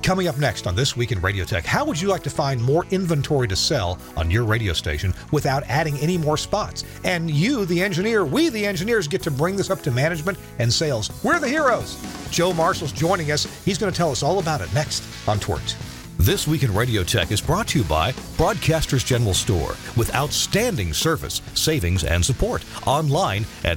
Coming up next on This Week in Radio Tech, how would you like to find more inventory to sell on your radio station without adding any more spots? And you, the engineer, we, the engineers, get to bring this up to management and sales. We're the heroes. Joe Marshall's joining us. He's going to tell us all about it next on Torch. This Week in Radio Tech is brought to you by Broadcasters General Store with outstanding service, savings, and support. Online at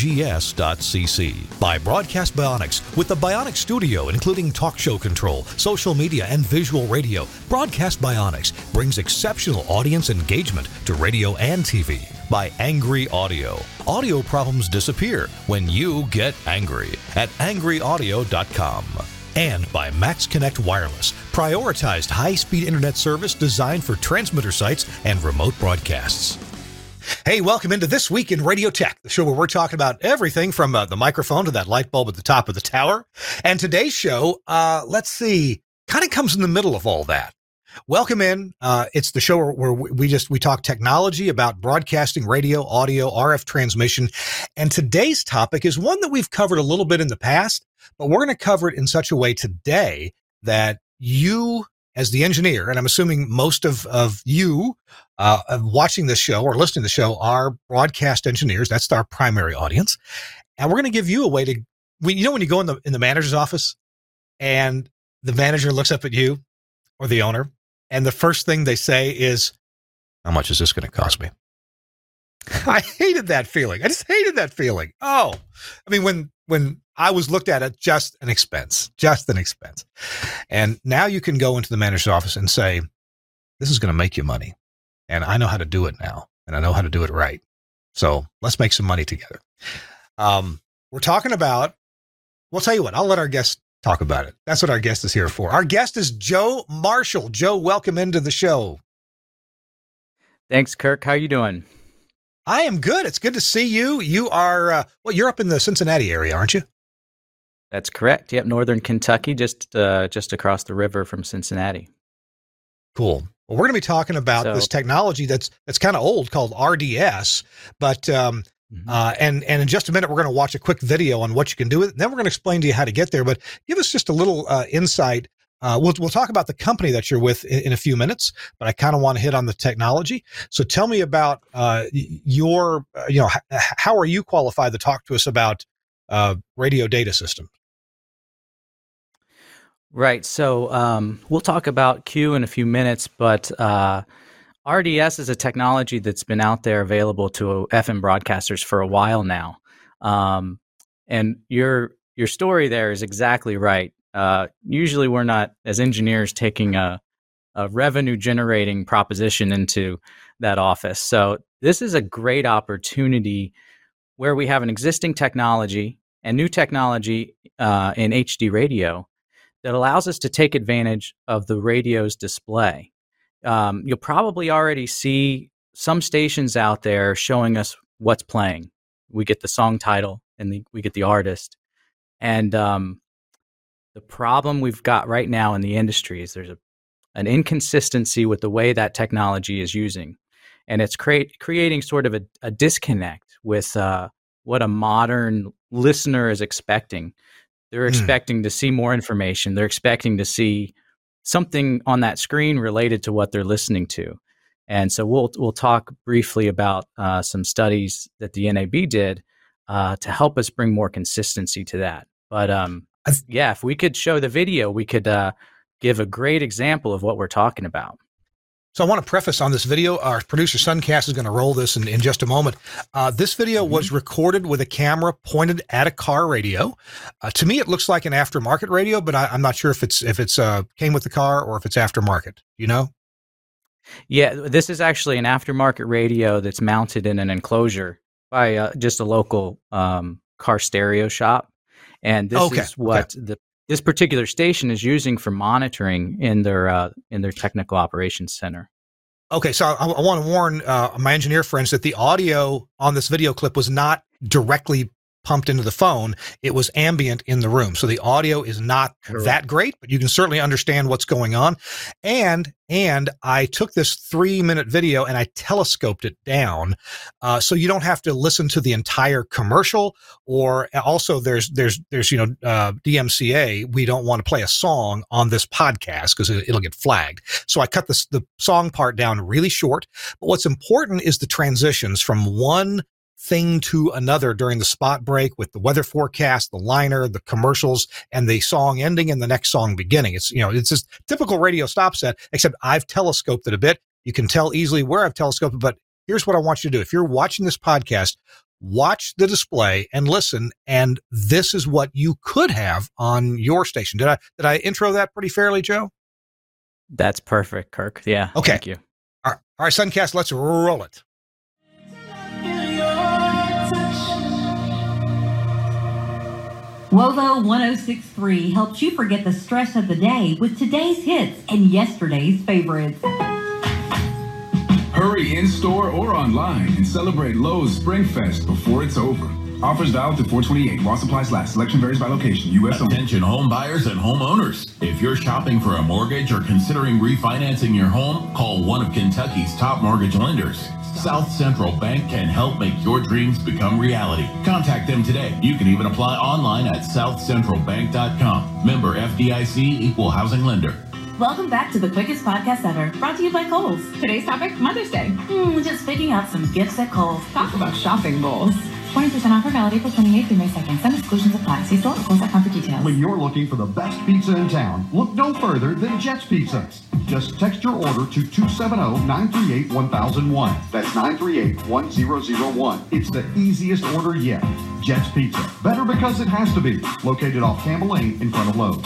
bgs.cc. By Broadcast Bionics with the Bionics Studio, including talk show control, social media, and visual radio. Broadcast Bionics brings exceptional audience engagement to radio and TV. By Angry Audio. Audio problems disappear when you get angry at angryaudio.com. And by Max Connect Wireless, prioritized high-speed internet service designed for transmitter sites and remote broadcasts. Hey, welcome into This Week in Radio Tech, the show where we're talking about everything from the microphone to that light bulb at the top of the tower. And today's show, let's see, kind of comes in the middle of all that. Welcome in. It's the show where we talk technology about broadcasting, radio, audio, RF transmission. And today's topic is one that we've covered a little bit in the past, but we're going to cover it in such a way today that you, as the engineer, and I'm assuming most of you watching this show or listening to the show are broadcast engineers. That's our primary audience. And we're going to give you a way to, when you go in the manager's office and the manager looks up at you or the owner, and the first thing they say is, how much is this going to cost me? I hated that feeling. I just hated that feeling. Oh, I mean, when I was looked at it, just an expense. And now you can go into the manager's office and say, this is going to make you money. And I know how to do it now. And I know how to do it right. So let's make some money together. We're talking about, we'll tell you what, I'll let our guests talk about it. That's what our guest is here for. Our guest is Joe Marshall. Joe, welcome into the show. Thanks, Kirk. How are you doing? I am good. It's good to see you. You are, you're up in the Cincinnati area, aren't you? That's correct. Yep, northern Kentucky, just across the river from Cincinnati. Cool. Well, we're going to be talking about this technology that's kind of old called RDS, but and in just a minute, we're going to watch a quick video on what you can do with it. And then we're going to explain to you how to get there. But give us just a little insight. We'll talk about the company that you're with in a few minutes, but I kind of want to hit on the technology. So tell me about your, how are you qualified to talk to us about radio data system? Right. So we'll talk about Q in a few minutes, but RDS is a technology that's been out there available to FM broadcasters for a while now. And your story there is exactly right. Usually we're not, as engineers, taking a revenue generating proposition into that office. So this is a great opportunity where we have an existing technology and new technology in HD radio that allows us to take advantage of the radio's display. You'll probably already see some stations out there showing us what's playing. We get the song title and we get the artist. And the problem we've got right now in the industry is there's an inconsistency with the way that technology is using. And it's creating sort of a disconnect with what a modern listener is expecting. They're expecting to see more information. They're expecting to see something on that screen related to what they're listening to. And so we'll talk briefly about some studies that the NAB did to help us bring more consistency to that. But if we could show the video, we could give a great example of what we're talking about. So I want to preface on this video, our producer Suncast is going to roll this in just a moment. This video was recorded with a camera pointed at a car radio. To me, it looks like an aftermarket radio, but I'm not sure if it's came with the car or if it's aftermarket. You know? Yeah, this is actually an aftermarket radio that's mounted in an enclosure by just a local car stereo shop. And this is what this particular station is using for monitoring in their technical operations center. Okay, so I want to warn my engineer friends that the audio on this video clip was not directly pumped into the phone. It was ambient in the room. So the audio is not that great, but you can certainly understand what's going on. And I took this 3-minute video and I telescoped it down. So you don't have to listen to the entire commercial, or also there's DMCA. We don't want to play a song on this podcast because it'll get flagged. So I cut the song part down really short. But what's important is the transitions from one thing to another during the spot break, with the weather forecast, the liner, the commercials, and the song ending and the next song beginning. It's just typical radio stop set, except I've telescoped it a bit. You can tell easily where I've telescoped it, but here's what I want you to do. If you're watching this podcast, watch the display and listen, and this is what you could have on your station. Did I intro that pretty fairly, Joe? That's perfect, Kirk. Yeah. Okay. Thank you. All right, Suncast, let's roll it. Wovo 1063 helps you forget the stress of the day with today's hits and yesterday's favorites. Hurry in store or online and celebrate Lowe's Spring Fest before it's over. Offers valid to 4/28 while supplies last. Selection varies by location. U.S. Attention home buyers and homeowners. If you're shopping for a mortgage or considering refinancing your home, call one of Kentucky's top mortgage lenders. South Central Bank can help make your dreams become reality. Contact them today. You can even apply online at southcentralbank.com. Member FDIC, Equal Housing Lender. Welcome back to the quickest podcast ever, brought to you by Kohl's. Today's topic, Mother's Day. Just picking out some gifts at Kohl's. Talk about shopping goals. 20% offer valid April 28th through May 2nd. Some exclusions apply. See store or Kohl's.com for details. When you're looking for the best pizza in town, look no further than Jet's Pizzas. Just text your order to 270-938-1001. That's 938-1001. It's the easiest order yet. Jet's Pizza. Better because it has to be. Located off Campbell Lane in front of Lowe's.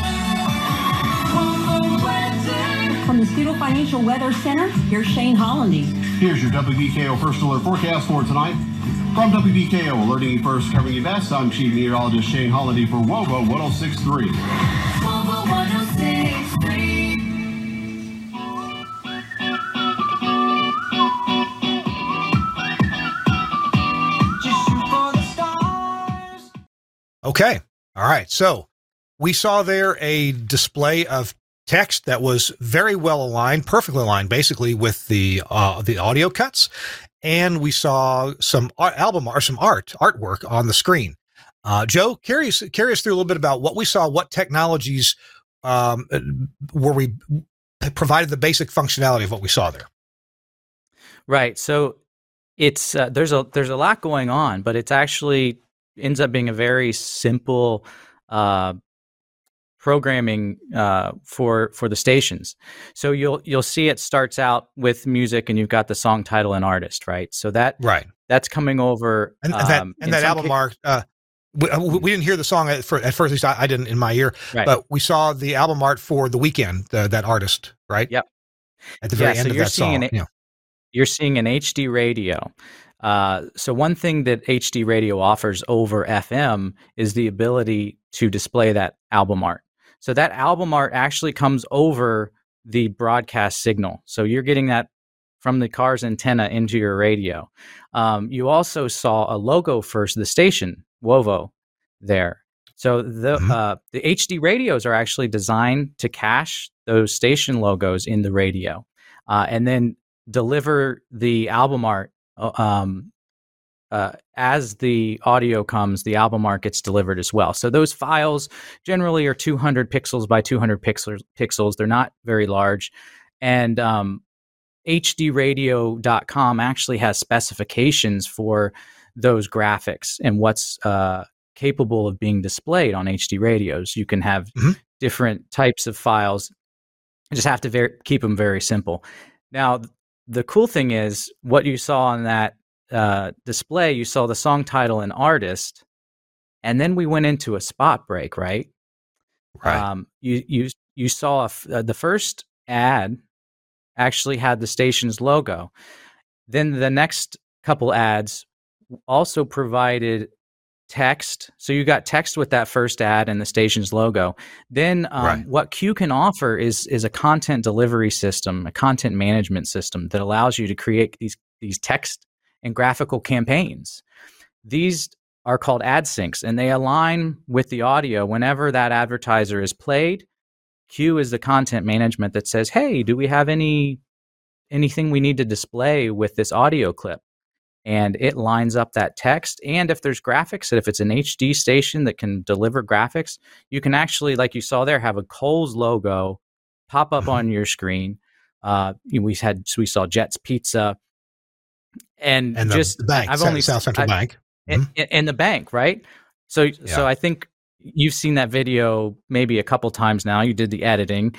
From the Scudo Financial Weather Center, here's Shane Hollandy. Here's your WBKO First Alert forecast for tonight. From WBKO, alerting you first, covering you best, I'm Chief Meteorologist Shane Hollandy for WOVO 1063. WOVO 1063. Okay. All right. So we saw there a display of text that was very well aligned, perfectly aligned, basically with the audio cuts, and we saw some artwork on the screen. Joe, carry us through a little bit about what we saw, what technologies were we provided the basic functionality of what we saw there. Right. So it's there's a lot going on, but it's actually ends up being a very simple programming for the stations. So you'll see it starts out with music, and you've got the song title and artist, right? So that's coming over, and that album art. We didn't hear the song at first. At least I didn't in my ear, right. But we saw the album art for The Weeknd, that artist, right? Yep. At the very end of that song. You're seeing an HD radio. So one thing that HD radio offers over FM is the ability to display that album art. So that album art actually comes over the broadcast signal. So you're getting that from the car's antenna into your radio. You also saw a logo for the station, WOVO, there. So the HD radios are actually designed to cache those station logos in the radio, and then deliver the album art. As the audio comes, the album art gets delivered as well. So those files generally are 200 pixels by 200 pixels. They're not very large. And HDradio.com actually has specifications for those graphics and what's capable of being displayed on HD radios. You can have different types of files. You just have to keep them very simple. Now, the cool thing is what you saw on that display, you saw the song title and artist, and then we went into a spot break, right? Right. You saw the first ad actually had the station's logo. Then the next couple ads also provided text. So you got text with that first ad and the station's logo. Then what Q can offer is a content delivery system, a content management system that allows you to create these text and graphical campaigns. These are called ad syncs, and they align with the audio whenever that advertiser is played. Q is the content management that says, hey, do we have anything we need to display with this audio clip? And it lines up that text. And if there's graphics, if it's an HD station that can deliver graphics, you can actually, like you saw there, have a Kohl's logo pop up on your screen. We saw Jet's Pizza, and just the bank, South Central Bank, and the bank, right? So I think you've seen that video maybe a couple times now. You did the editing.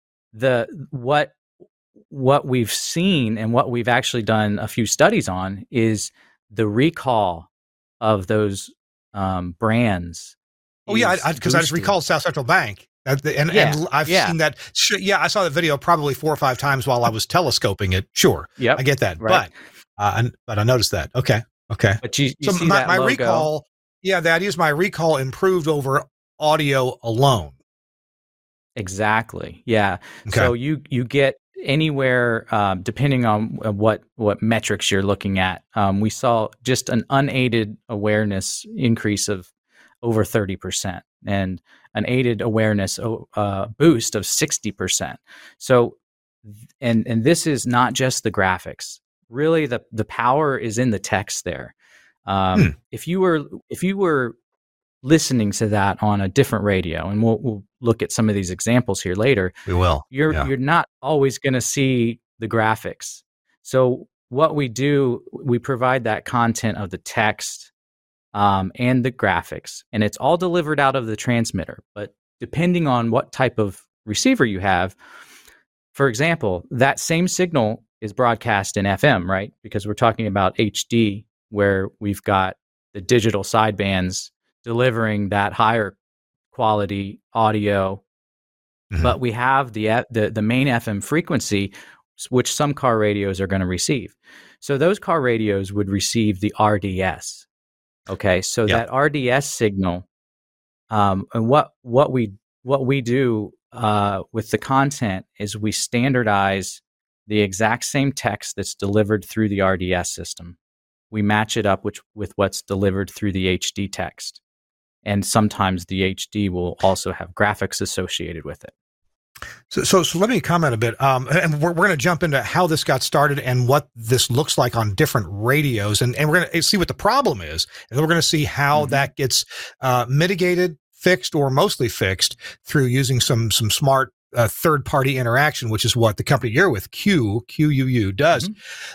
What we've seen and what we've actually done a few studies on is the recall of those brands. Oh yeah, because I just recalled South Central Bank, and I've seen that. I saw the video probably 4 or 5 times while I was telescoping it. Sure, I get that, right. But I noticed that. Okay. But you so see my logo. Recall, the idea is my recall improved over audio alone. Exactly. Yeah. Okay. So you get anywhere, depending on what metrics you're looking at. We saw just an unaided awareness increase of over 30% and an aided awareness boost of 60%. So, and this is not just the graphics. Really, the power is in the text there. If you were listening to that on a different radio, and we'll look at some of these examples here later. We will. You're not always going to see the graphics. So what we do, we provide that content of the text and the graphics, and it's all delivered out of the transmitter. But depending on what type of receiver you have, for example, that same signal is broadcast in FM, right? Because we're talking about HD, where we've got the digital sidebands delivering that higher quality audio, but we have the main FM frequency, which some car radios are going to receive. So those car radios would receive the RDS. Okay, so that RDS signal, and what we do with the content is we standardize the exact same text that's delivered through the RDS system. We match it up with what's delivered through the HD text. And sometimes the HD will also have graphics associated with it. So let me comment a bit. And we're going to jump into how this got started and what this looks like on different radios. And we're going to see what the problem is. And then we're going to see how that gets mitigated, fixed, or mostly fixed through using some smart third-party interaction, which is what the company you're with, QUU, does.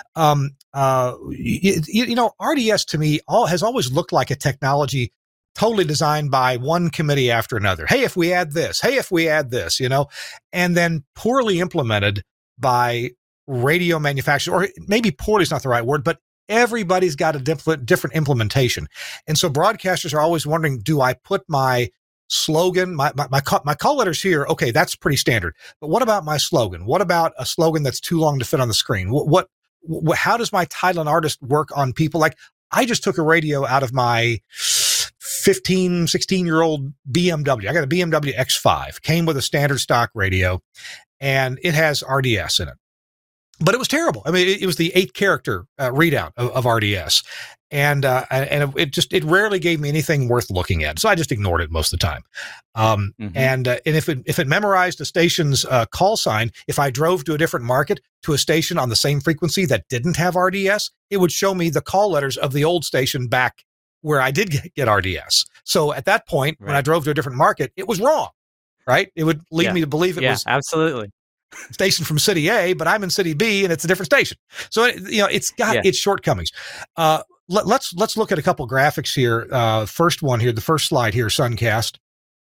RDS to me has always looked like a technology totally designed by one committee after another. Hey, if we add this, and then poorly implemented by radio manufacturers, or maybe poorly is not the right word, but everybody's got a different implementation. And so broadcasters are always wondering, do I put my slogan, my call letters here? Okay, that's pretty standard. But what about my slogan? What about a slogan that's too long to fit on the screen? How does my title and artist work on people? Like, I just took a radio out of my 16-year-old BMW. I got a BMW X5, came with a standard stock radio, and it has RDS in it. But it was terrible. I mean, it was the 8-character readout of RDS. And it rarely gave me anything worth looking at. So I just ignored it most of the time. And if it memorized a station's call sign, if I drove to a different market to a station on the same frequency that didn't have RDS, it would show me the call letters of the old station back where I did get RDS. So at that point, when I drove to a different market, it was wrong, right? It would lead me to believe it was absolutely station from city A, but I'm in city B and it's a different station. So, it's got its shortcomings. Let's look at a couple graphics here. First one here, the first slide here, Suncast.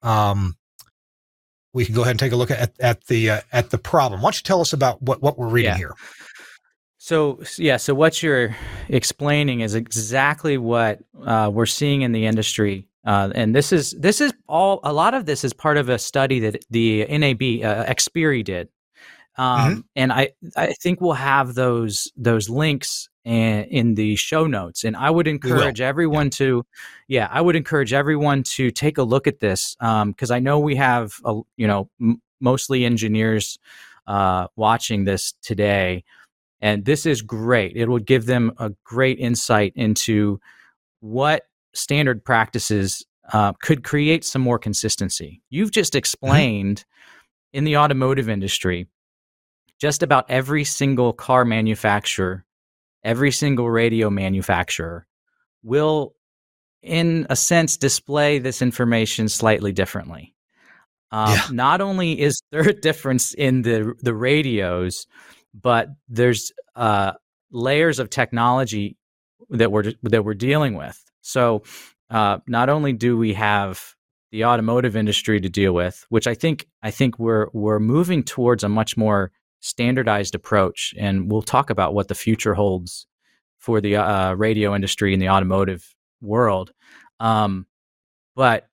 We can go ahead and take a look at the problem. Why don't you tell us about what we're reading here? So what you're explaining is exactly what we're seeing in the industry, and this is all. A lot of this is part of a study that the NAB Xperi did, and I think we'll have those links in the show notes. And I would encourage everyone to take a look at this, because I know we have mostly engineers watching this today. And this is great. It will give them a great insight into what standard practices could create some more consistency. You've just explained in the automotive industry, just about every single car manufacturer, every single radio manufacturer will, in a sense, display this information slightly differently. Not only is there a difference in the radios, but there's layers of technology that we're dealing with. So not only do we have the automotive industry to deal with, which I think we're moving towards a much more standardized approach, and we'll talk about what the future holds for the radio industry and the automotive world. But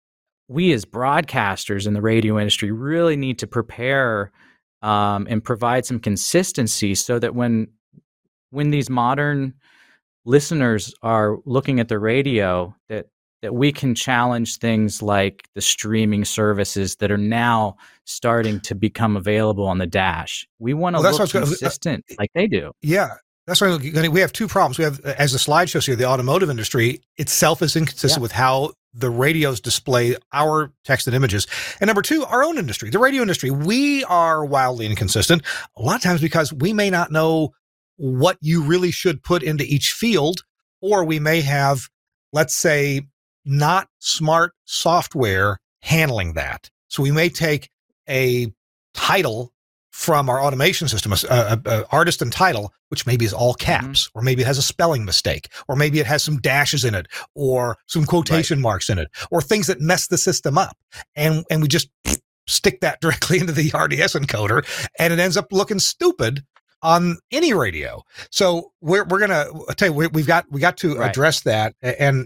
we as broadcasters in the radio industry really need to prepare and provide some consistency so that when these modern listeners are looking at the radio, that we can challenge things like the streaming services that are now starting to become available on the dash. We want to look consistent like they do. Yeah. That's why we have two problems. We have, as the slide shows here, the automotive industry itself is inconsistent with how the radios display our text and images. And number two, our own industry, the radio industry, we are wildly inconsistent a lot of times because we may not know what you really should put into each field, or we may have, let's say, not smart software handling that. So we may take a title from our automation system, artist and title, which maybe is all caps, or maybe it has a spelling mistake, or maybe it has some dashes in it, or some quotation marks in it, or things that mess the system up. And we just stick that directly into the RDS encoder, and it ends up looking stupid on any radio. So we're going to tell you, we got to address that. And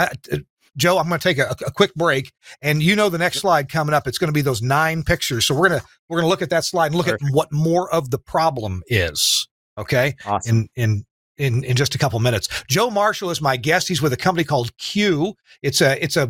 Joe, I'm going to take a quick break, and the next slide coming up, it's going to be those 9 pictures. So we're going to look at that slide and look at what more of the problem is. Okay. Awesome. In just a couple minutes. Joe Marshall is my guest. He's with a company called Q. It's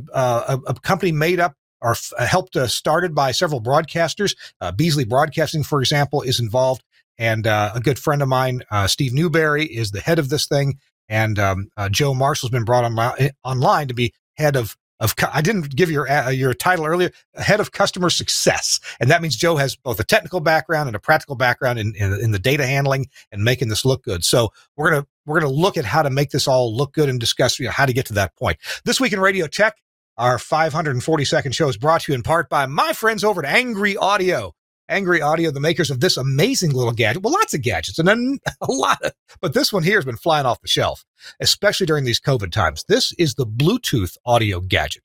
a company made up or helped started by several broadcasters. Beasley Broadcasting, for example, is involved. And a good friend of mine, Steve Newberry, is the head of this thing. And Joe Marshall's been brought online to be head of I didn't give your title earlier, head of customer success. And that means Joe has both a technical background and a practical background in the data handling and making this look good. So we're going to look at how to make this all look good and discuss how to get to that point. This Week in Radio Tech, our 542nd show is brought to you in part by my friends over at Angry Audio. Angry Audio, the makers of this amazing little gadget. Well, lots of gadgets and but this one here has been flying off the shelf, especially during these COVID times. This is the Bluetooth audio gadget,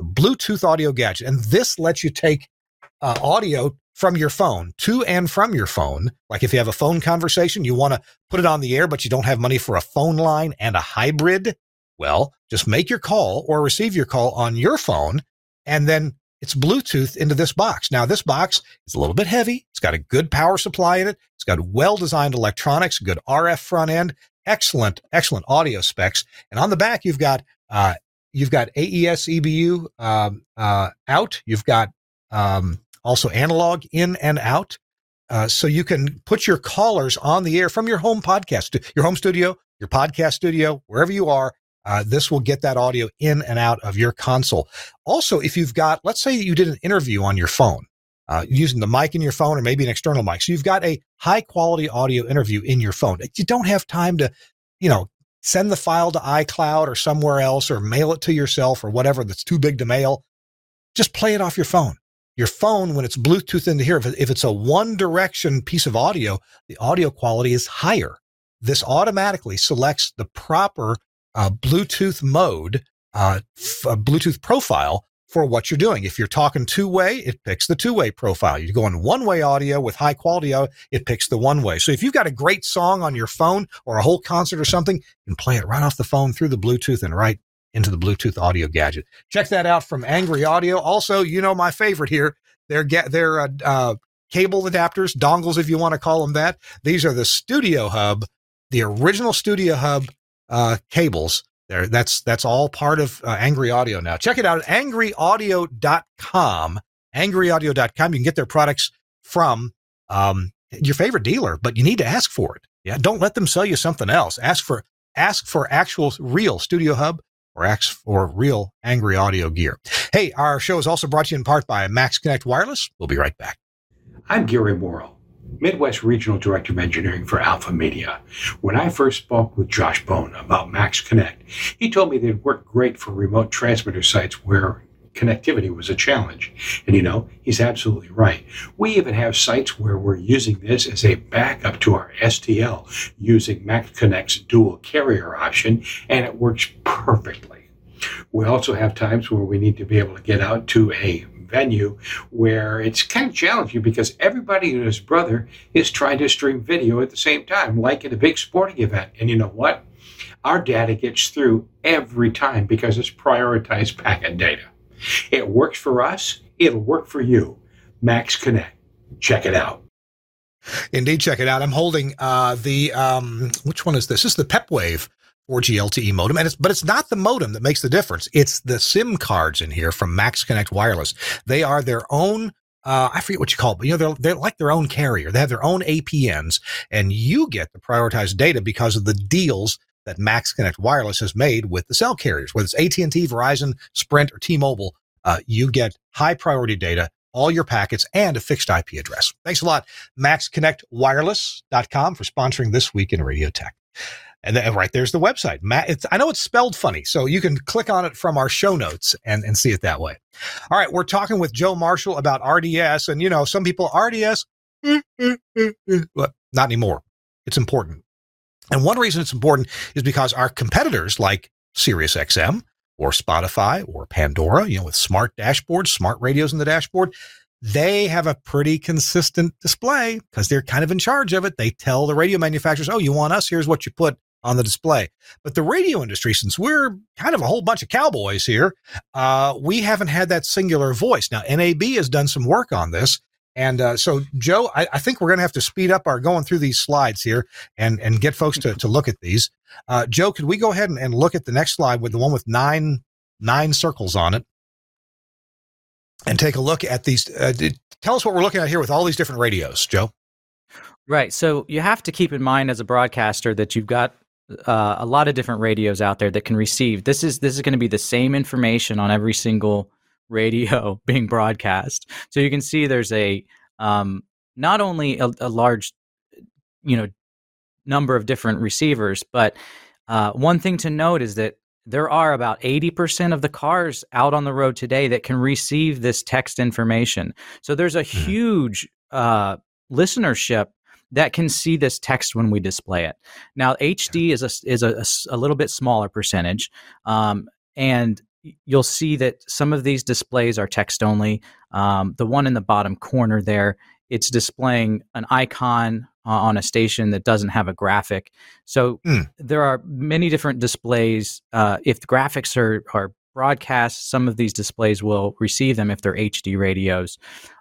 and this lets you take audio from your phone to and from your phone. Like if you have a phone conversation, you want to put it on the air, but you don't have money for a phone line and a hybrid. Well, just make your call or receive your call on your phone, and then it's Bluetooth into this box. Now, this box is a little bit heavy. It's got a good power supply in it. It's got well-designed electronics, good RF front end, excellent audio specs. And on the back, you've got AES EBU out. You've got also analog in and out. So you can put your callers on the air from your home your home studio, your podcast studio, wherever you are. This will get that audio in and out of your console. Also, if you've got, let's say you did an interview on your phone, using the mic in your phone or maybe an external mic. So you've got a high quality audio interview in your phone. You don't have time to, send the file to iCloud or somewhere else or mail it to yourself or whatever that's too big to mail. Just play it off your phone. Your phone, when it's Bluetooth into here, if it's a one direction piece of audio, the audio quality is higher. This automatically selects the proper Bluetooth mode, Bluetooth profile for what you're doing. If you're talking two-way, it picks the two-way profile. You're going one-way audio with high quality audio, it picks the one-way. So if you've got a great song on your phone or a whole concert or something, you can play it right off the phone through the Bluetooth and right into the Bluetooth audio gadget. Check that out from Angry Audio. Also, my favorite here, they're cable adapters, dongles if you want to call them that. These are the Studio Hub, the original Studio Hub cables there. That's all part of Angry Audio now. Check it out at angryaudio.com. Angryaudio.com. You can get their products from your favorite dealer, but you need to ask for it. Yeah, don't let them sell you something else. Ask for actual real Studio Hub or real angry audio gear. Hey, our show is also brought to you in part by Max Connect Wireless. We'll be right back. I'm Gary Morrill, Midwest Regional Director of Engineering for Alpha Media. When I first spoke with Josh Bone about Max Connect, he told me they'd work great for remote transmitter sites where connectivity was a challenge. And he's absolutely right. We even have sites where we're using this as a backup to our STL using Max Connect's dual carrier option, and it works perfectly. We also have times where we need to be able to get out to a venue where it's kind of challenging because everybody and his brother is trying to stream video at the same time, like at a big sporting event. And you know what? Our data gets through every time because it's prioritized packet data. It works for us. It'll work for you. Max Connect. Check it out. Indeed, check it out. I'm holding which one is this? This is the PepWave 4G LTE modem, but it's not the modem that makes the difference. It's the SIM cards in here from Max Connect Wireless. They are their own. I forget what you call it, but they're like their own carrier. They have their own APNs, and you get the prioritized data because of the deals that Max Connect Wireless has made with the cell carriers. Whether it's AT&T, Verizon, Sprint, or T-Mobile, you get high priority data, all your packets, and a fixed IP address. Thanks a lot, MaxConnectWireless.com, for sponsoring This Week in Radio Tech. And then, right there's the website. I know it's spelled funny, so you can click on it from our show notes and see it that way. All right, we're talking with Joe Marshall about RDS, and some people, RDS, well, not anymore. It's important. And one reason it's important is because our competitors like SiriusXM or Spotify or Pandora, with smart dashboards, smart radios in the dashboard, they have a pretty consistent display because they're kind of in charge of it. They tell the radio manufacturers, oh, you want us? Here's what you put on the display. But the radio industry, since we're kind of a whole bunch of cowboys here, we haven't had that singular voice. Now, NAB has done some work on this. And so, Joe, I think we're going to have to speed up our going through these slides here and get folks to look at these. Joe, could we go ahead and look at the next slide with the one with nine circles on it and take a look at these? Tell us what we're looking at here with all these different radios, Joe. Right. So you have to keep in mind as a broadcaster that you've got a lot of different radios out there that can receive. This is going to be the same information on every single radio being broadcast. So you can see there's a not only a large number of different receivers, but one thing to note is that there are about 80% of the cars out on the road today that can receive this text information. So there's a huge listenership that can see this text when we display it. Now HD is a little bit smaller percentage, and you'll see that some of these displays are text only. The one in the bottom corner there, it's displaying an icon on a station that doesn't have a graphic. So there are many different displays. If the graphics are broadcast, some of these displays will receive them if they're HD radios.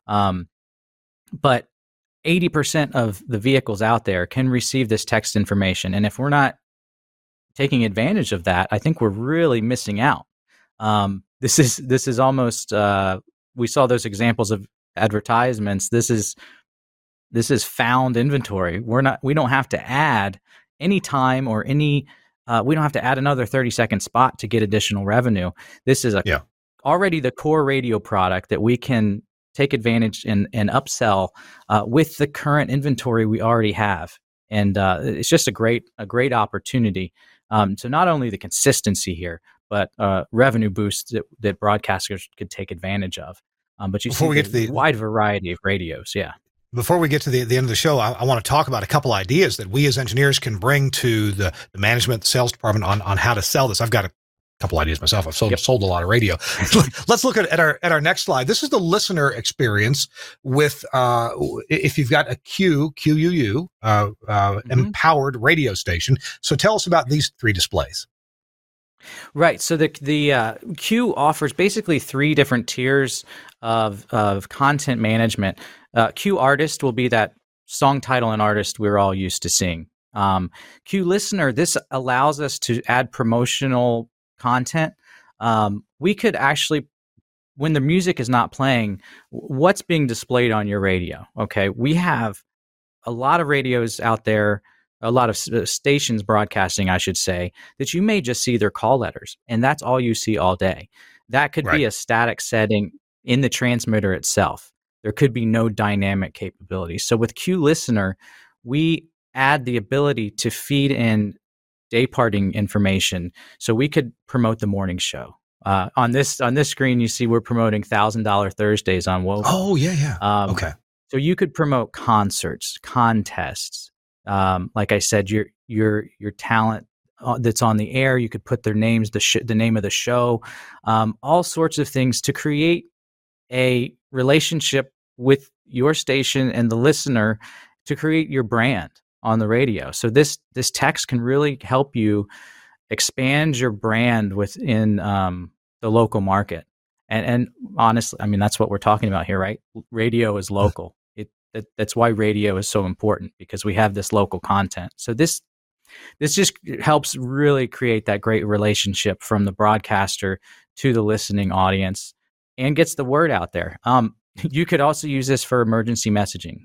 But 80% of the vehicles out there can receive this text information. And if we're not taking advantage of that, I think we're really missing out. This is almost, we saw those examples of advertisements. This is found inventory. We don't have to add any time or we don't have to add another 30-second spot to get additional revenue. This is already the core radio product that we can take advantage and upsell with the current inventory we already have. And it's just a great opportunity. So not only the consistency here, but revenue boosts that broadcasters could take advantage of. But you see the wide variety of radios. Yeah. Before we get to the end of the show, I want to talk about a couple ideas that we as engineers can bring to the management, the sales department on how to sell this. I've got a couple ideas myself. I've sold a lot of radio. Let's look at our next slide. This is the listener experience with if you've got a QUU empowered radio station. So tell us about these three displays. Right. So the Q offers basically three different tiers of content management. Q Artist will be that song title and artist we're all used to seeing. Q Listener, this allows us to add promotional content. We could actually, when the music is not playing, what's being displayed on your radio? Okay, we have a lot of radios out there a lot of stations broadcasting, I should say, that you may just see their call letters, and that's all you see all day. That could be a static setting in the transmitter itself. There could be no dynamic capability. So with Q Listener, we add the ability to feed in day parting information, so we could promote the morning show. On this screen, you see we're promoting $1,000 Thursdays on Wovo. Oh yeah. Okay. So you could promote concerts, contests. Like I said, your talent that's on the air. You could put their names, the name of the show, all sorts of things to create a relationship with your station and the listener to create your brand on the radio. So this text can really help you expand your brand within the local market. And honestly, I mean, that's what we're talking about here, right? Radio is local. That's why radio is so important, because we have this local content. So this just helps really create that great relationship from the broadcaster to the listening audience and gets the word out there. You could also use this for emergency messaging,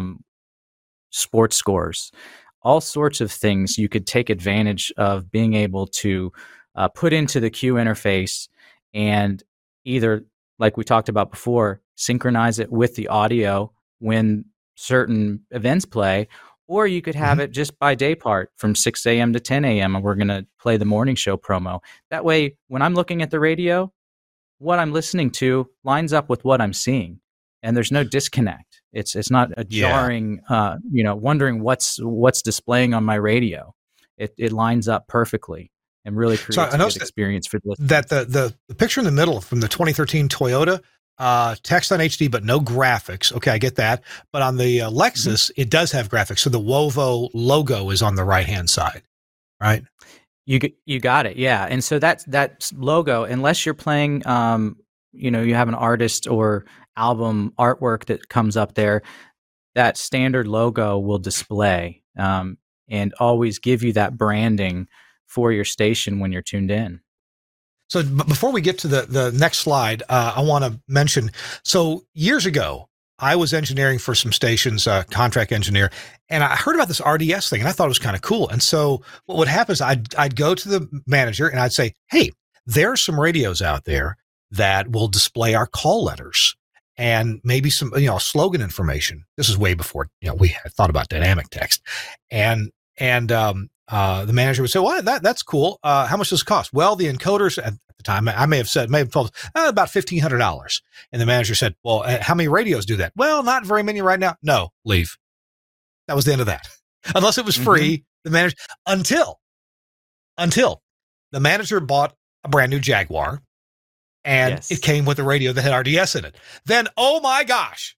sports scores, all sorts of things. You could take advantage of being able to put into the Q interface and either, like we talked about before, synchronize it with the audio when certain events play, or you could have it just by day part from 6 a.m. to 10 a.m. and we're going to play the morning show promo. That way, when I'm looking at the radio, what I'm listening to lines up with what I'm seeing, and there's no disconnect. It's not a jarring, wondering what's displaying on my radio. It lines up perfectly and really creates a good experience for the listener. That the picture in the middle from the 2013 Toyota, text on HD, but no graphics. Okay, I get that. But on the Lexus, it does have graphics. So the Wovo logo is on the right-hand side, right? You got it, yeah. And so that logo, unless you're playing, you have an artist or album artwork that comes up there, that standard logo will display and always give you that branding for your station when you're tuned in. So before we get to the next slide, I want to mention, so years ago, I was engineering for some stations, contract engineer, and I heard about this RDS thing, and I thought it was kind of cool. And so what would happen is I'd go to the manager, and I'd say, hey, there are some radios out there that will display our call letters and maybe some, slogan information. This is way before, we had thought about dynamic text. And the manager would say, well, that's cool. How much does it cost? Well, the encoders at the time, I may have told about $1,500. And the manager said, well, how many radios do that? Well, not very many right now. No, leave. That was the end of that. Unless it was free, the manager, until the manager bought a brand new Jaguar and it came with a radio that had RDS in it. Then, oh my gosh,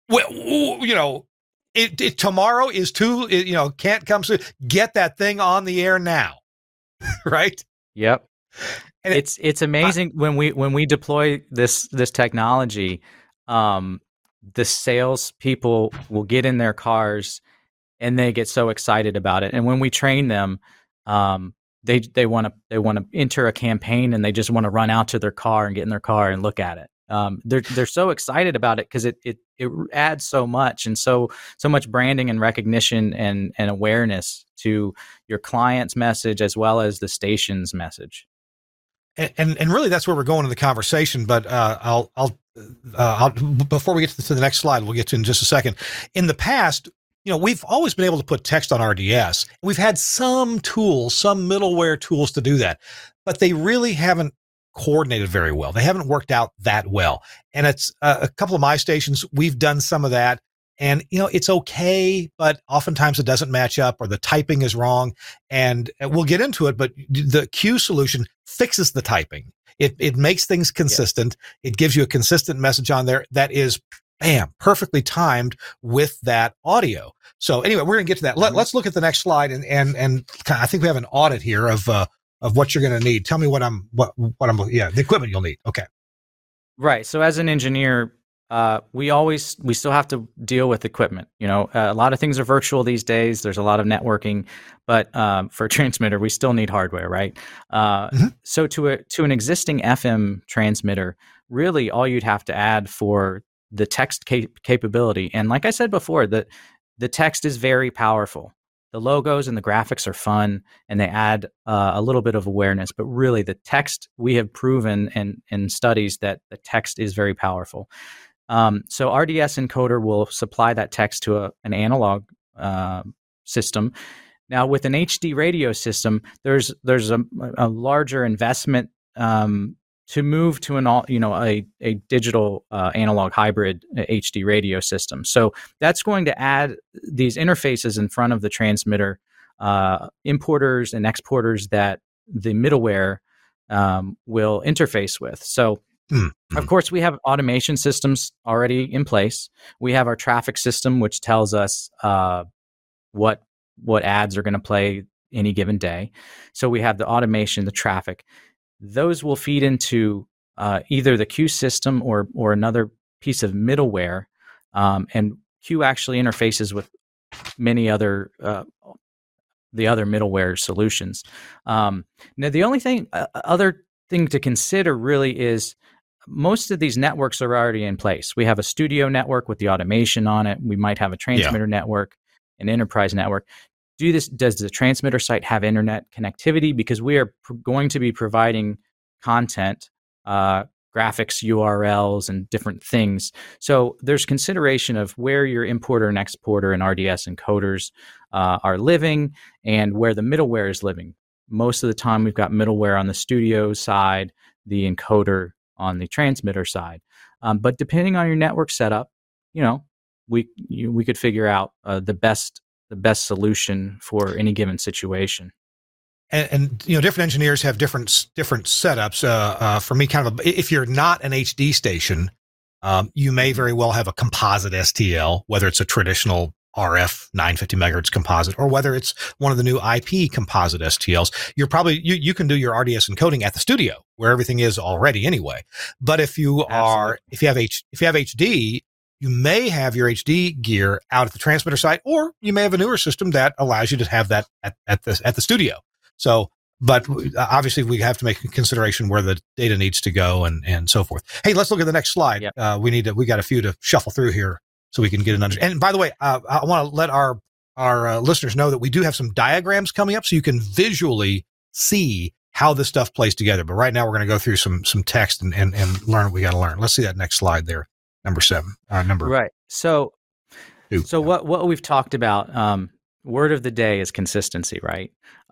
well, It tomorrow is too, can't come soon. Get that thing on the air now. Right? Yep. And it's amazing when we deploy this technology, the sales people will get in their cars and they get so excited about it. And when we train them, they want to enter a campaign and they just want to run out to their car and get in their car and look at it. They're so excited about it because it adds so much and so much branding and recognition and awareness to your client's message as well as the station's message. And really that's where we're going in the conversation. But I'll before we get to the next slide, we'll get to in just a second. In the past, we've always been able to put text on RDS. We've had some tools, some middleware tools to do that, but they really haven't coordinated very well. They haven't worked out that well. And it's a couple of my stations, we've done some of that. And, it's okay, but oftentimes it doesn't match up or the typing is wrong. And we'll get into it, but the Q solution fixes the typing. It makes things consistent. Yeah. It gives you a consistent message on there that is, perfectly timed with that audio. So anyway, we're going to get to that. Let's look at the next slide. And I think we have an audit here of what you're going to need. Tell me the equipment you'll need. Okay. Right. So as an engineer, we still have to deal with equipment. A lot of things are virtual these days. There's a lot of networking, but for a transmitter, we still need hardware, right? So to an existing FM transmitter, really all you'd have to add for the text capability. And like I said before, the text is very powerful. The logos and the graphics are fun, and they add a little bit of awareness. But really, the text, we have proven in studies that the text is very powerful. So RDS encoder will supply that text to an analog system. Now, with an HD radio system, there's a larger investment to move to a digital analog hybrid HD radio system. So that's going to add these interfaces in front of the transmitter, importers and exporters that the middleware will interface with. So, of course, we have automation systems already in place. We have our traffic system, which tells us what ads are going to play any given day. So we have the automation, the traffic. Those will feed into either the Q system or another piece of middleware, and Q actually interfaces with many other the other middleware solutions. Now, the only other thing to consider really is most of these networks are already in place. We have a studio network with the automation on it. We might have a transmitter network, an enterprise network. Does the transmitter site have internet connectivity? Because we are going to be providing content, graphics, URLs, and different things. So there's consideration of where your importer and exporter and RDS encoders are living and where the middleware is living. Most of the time, we've got middleware on the studio side, the encoder on the transmitter side. But depending on your network setup, we could figure out the best solution for any given situation. And different engineers have different setups. For me, if you're not an HD station, you may very well have a composite STL, whether it's a traditional RF 950 megahertz composite or whether it's one of the new IP composite STLs. You're probably you can do your RDS encoding at the studio where everything is already anyway. But if you have HD, you may have your HD gear out at the transmitter site, or you may have a newer system that allows you to have that at the studio. So, but obviously we have to make a consideration where the data needs to go and so forth. Hey, let's look at the next slide. Yep. We got a few to shuffle through here so we can get an understanding. And by the way, I want to let our listeners know that we do have some diagrams coming up so you can visually see how this stuff plays together. But right now we're going to go through some text and learn what we got to learn. Let's see that next slide there. Number 7, right. So 2. So what we've talked about, word of the day is consistency, right?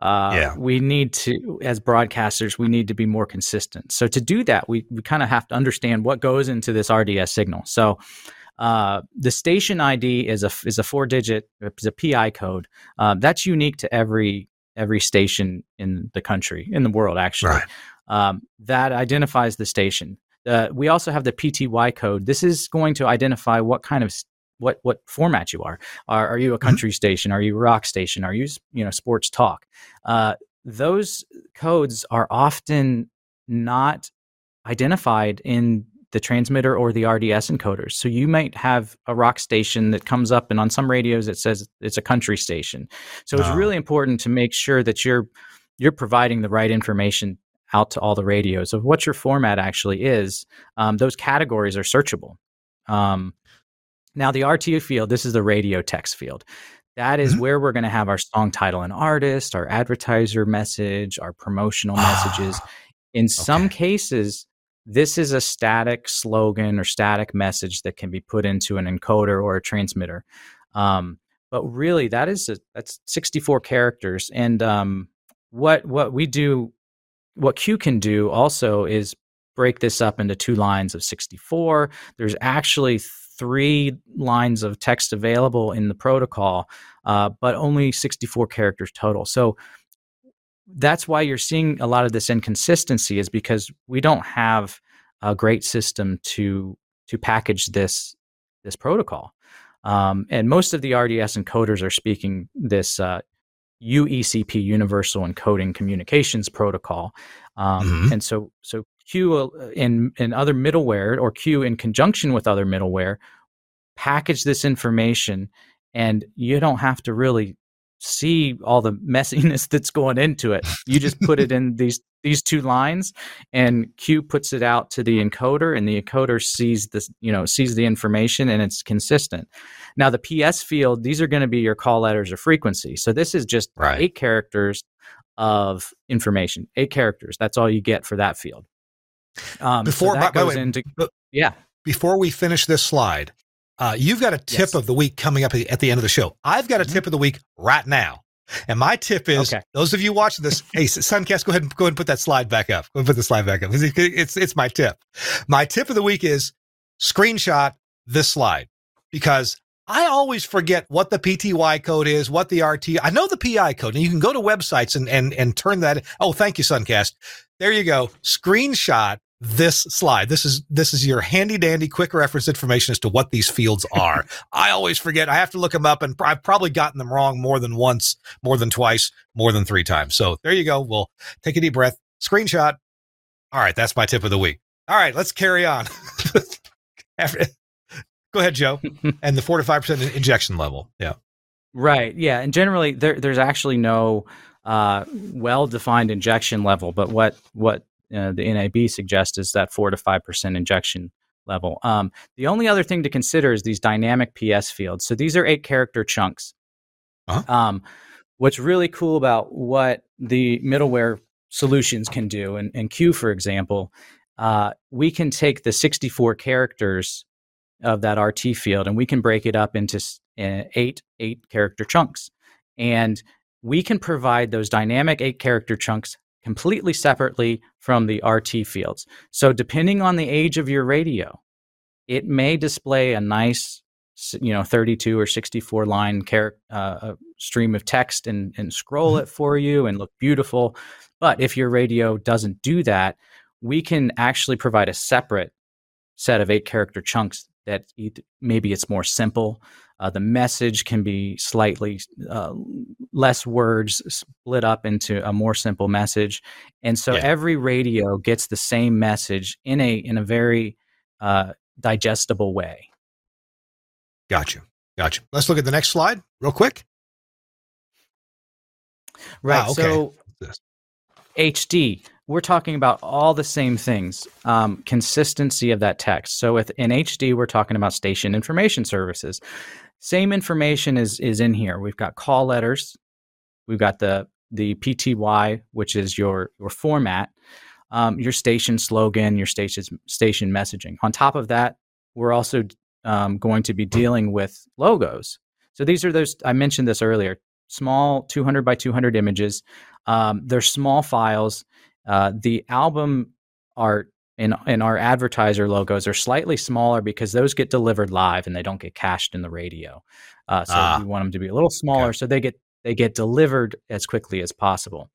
We need to, as broadcasters, we need to be more consistent. So to do that, we kind of have to understand what goes into this RDS signal. So the station ID is a 4-digit, it's a PI code. That's unique to every station in the country, in the world, actually. Right. That identifies the station. We also have the PTY code. This is going to identify what kind of what format you are. Are you a country station? Are you a rock station? Are you sports talk? Those codes are often not identified in the transmitter or the RDS encoders. So you might have a rock station that comes up, and on some radios it says it's a country station. So it's really important to make sure that you're providing the right information out to all the radios of what your format actually is. Those categories are searchable. Now the RTU field, this is the radio text field. That is where we're going to have our song title and artist, our advertiser message, our promotional messages. In some cases, this is a static slogan or static message that can be put into an encoder or a transmitter. But really, that's 64 characters. And what we do, what Q can do also is break this up into 2 lines of 64. There's actually 3 lines of text available in the protocol, but only 64 characters total. So that's why you're seeing a lot of this inconsistency, is because we don't have a great system to package this protocol. And most of the RDS encoders are speaking this UECP, Universal Encoding Communications Protocol. And so Q in other middleware, or Q in conjunction with other middleware, package this information, and you don't have to really see all the messiness that's going into it. You just put it in these two lines, and Q puts it out to the encoder, and the encoder sees this, sees the information, and it's consistent. Now the PS field, these are going to be your call letters or frequency. So this is just 8 characters of information. 8 characters. That's all you get for that field. Before we finish this slide, you've got a tip of the week coming up at the end of the show. I've got a tip of the week right now. And my tip is, those of you watching this, hey, Suncast, go ahead and put that slide back up. Go and put the slide back up. It's my tip. My tip of the week is screenshot this slide, because I always forget what the PTY code is, what the RT. I know the PI code, and you can go to websites and turn that. Oh, thank you, Suncast. There you go. Screenshot this slide. This is your handy dandy quick reference information as to what these fields are. I always forget. I have to look them up, and I've probably gotten them wrong more than once, more than twice, more than 3 times. So there you go. We'll take a deep breath. Screenshot. All right. That's my tip of the week. All right. Let's carry on. Go ahead, Joe. And the 4 to 5% injection level. Yeah. Right. Yeah. And generally there's actually no well-defined injection level, but what the NAB suggests is that 4 to 5% injection level. The only other thing to consider is these dynamic PS fields. So these are 8-character chunks. What's really cool about what the middleware solutions can do, and Q, for example, we can take the 64 characters of that RT field, and we can break it up into 8-character chunks. And we can provide those dynamic 8-character chunks completely separately from the RT fields. So depending on the age of your radio, it may display a nice, 32 or 64 line stream of text and scroll it for you and look beautiful. But if your radio doesn't do that, we can actually provide a separate set of 8-character chunks that maybe it's more simple. The message can be slightly less words split up into a more simple message. And so every radio gets the same message in a very digestible way. Gotcha. Let's look at the next slide real quick. Right. So HD, we're talking about all the same things, consistency of that text. So in HD, we're talking about station information services. Same information is in here. We've got call letters. We've got the PTY, which is your format, your station slogan, your station messaging. On top of that, we're also going to be dealing with logos. So these are those, I mentioned this earlier, small 200 by 200 images. They're small files. The album art and our advertiser logos are slightly smaller because those get delivered live and they don't get cached in the radio. So we want them to be a little smaller, so they get delivered as quickly as possible.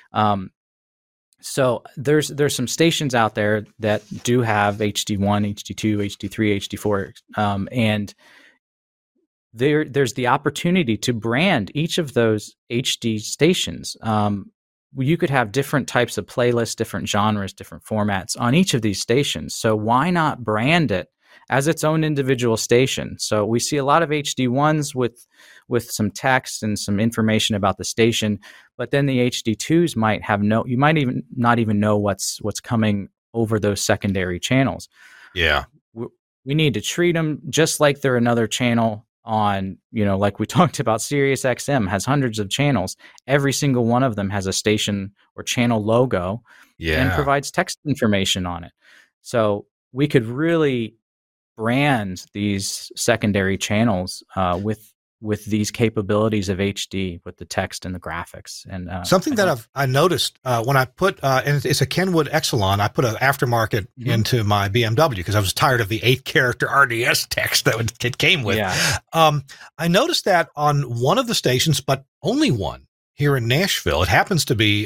So there's some stations out there that do have HD1, HD2, HD3, HD4, and there's the opportunity to brand each of those HD stations. You could have different types of playlists, different genres, different formats on each of these stations. So why not brand it as its own individual station? So we see a lot of HD1s with some text and some information about the station, but then the HD2s might have you might even not even know what's coming over those secondary channels. Yeah. We need to treat them just like they're another channel on, like we talked about, Sirius XM has hundreds of channels. Every single one of them has a station or channel logo and provides text information on it. So we could really brand these secondary channels with these capabilities of HD, with the text and the graphics. And something that I noticed when I put, and it's a Kenwood Exelon, I put an aftermarket into my BMW because I was tired of the 8-character RDS text that it came with. Yeah. I noticed that on one of the stations, but only one here in Nashville. It happens to be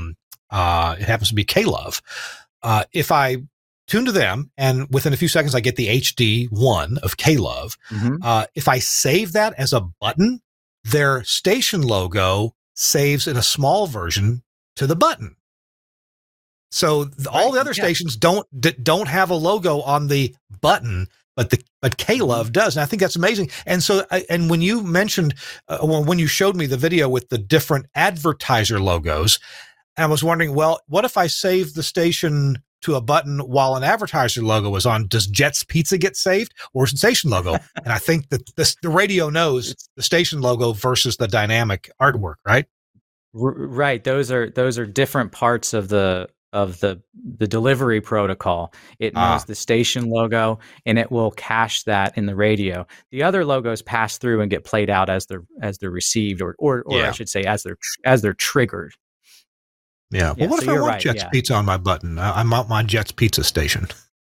K-Love. If I tune to them, and within a few seconds, I get the HD1 of K-Love. If I save that as a button, their station logo saves in a small version to the button. So all the other stations don't have a logo on the button, but K-Love does, and I think that's amazing. And so, and when you mentioned, when you showed me the video with the different advertiser logos, I was wondering, well, what if I save the station to a button while an advertiser logo is on? Does Jet's Pizza get saved, or is it station logo? And I think that the radio knows the station logo versus the dynamic artwork, right? Right. Those are different parts of the delivery protocol. It knows the station logo, and it will cache that in the radio. The other logos pass through and get played out as they're received, or I should say as they're triggered. Yeah. Well, what if I want Jet's Pizza on my button? I'm my Jet's Pizza station.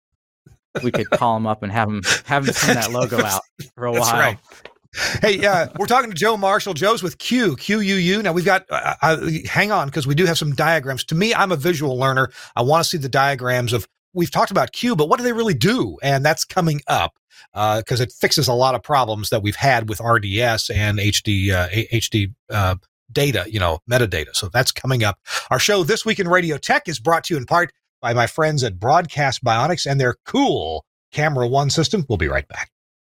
We could call them up and have them send that logo out for a while. Right. Hey, we're talking to Joe Marshall. Joe's with QUU. Now we've got, hang on, because we do have some diagrams. To me, I'm a visual learner. I want to see the diagrams of, we've talked about Q, but what do they really do? And that's coming up because it fixes a lot of problems that we've had with RDS and HD data, metadata. So that's coming up. Our show This Week in Radio Tech is brought to you in part by my friends at Broadcast Bionics and their cool Camera One system. We'll be right back.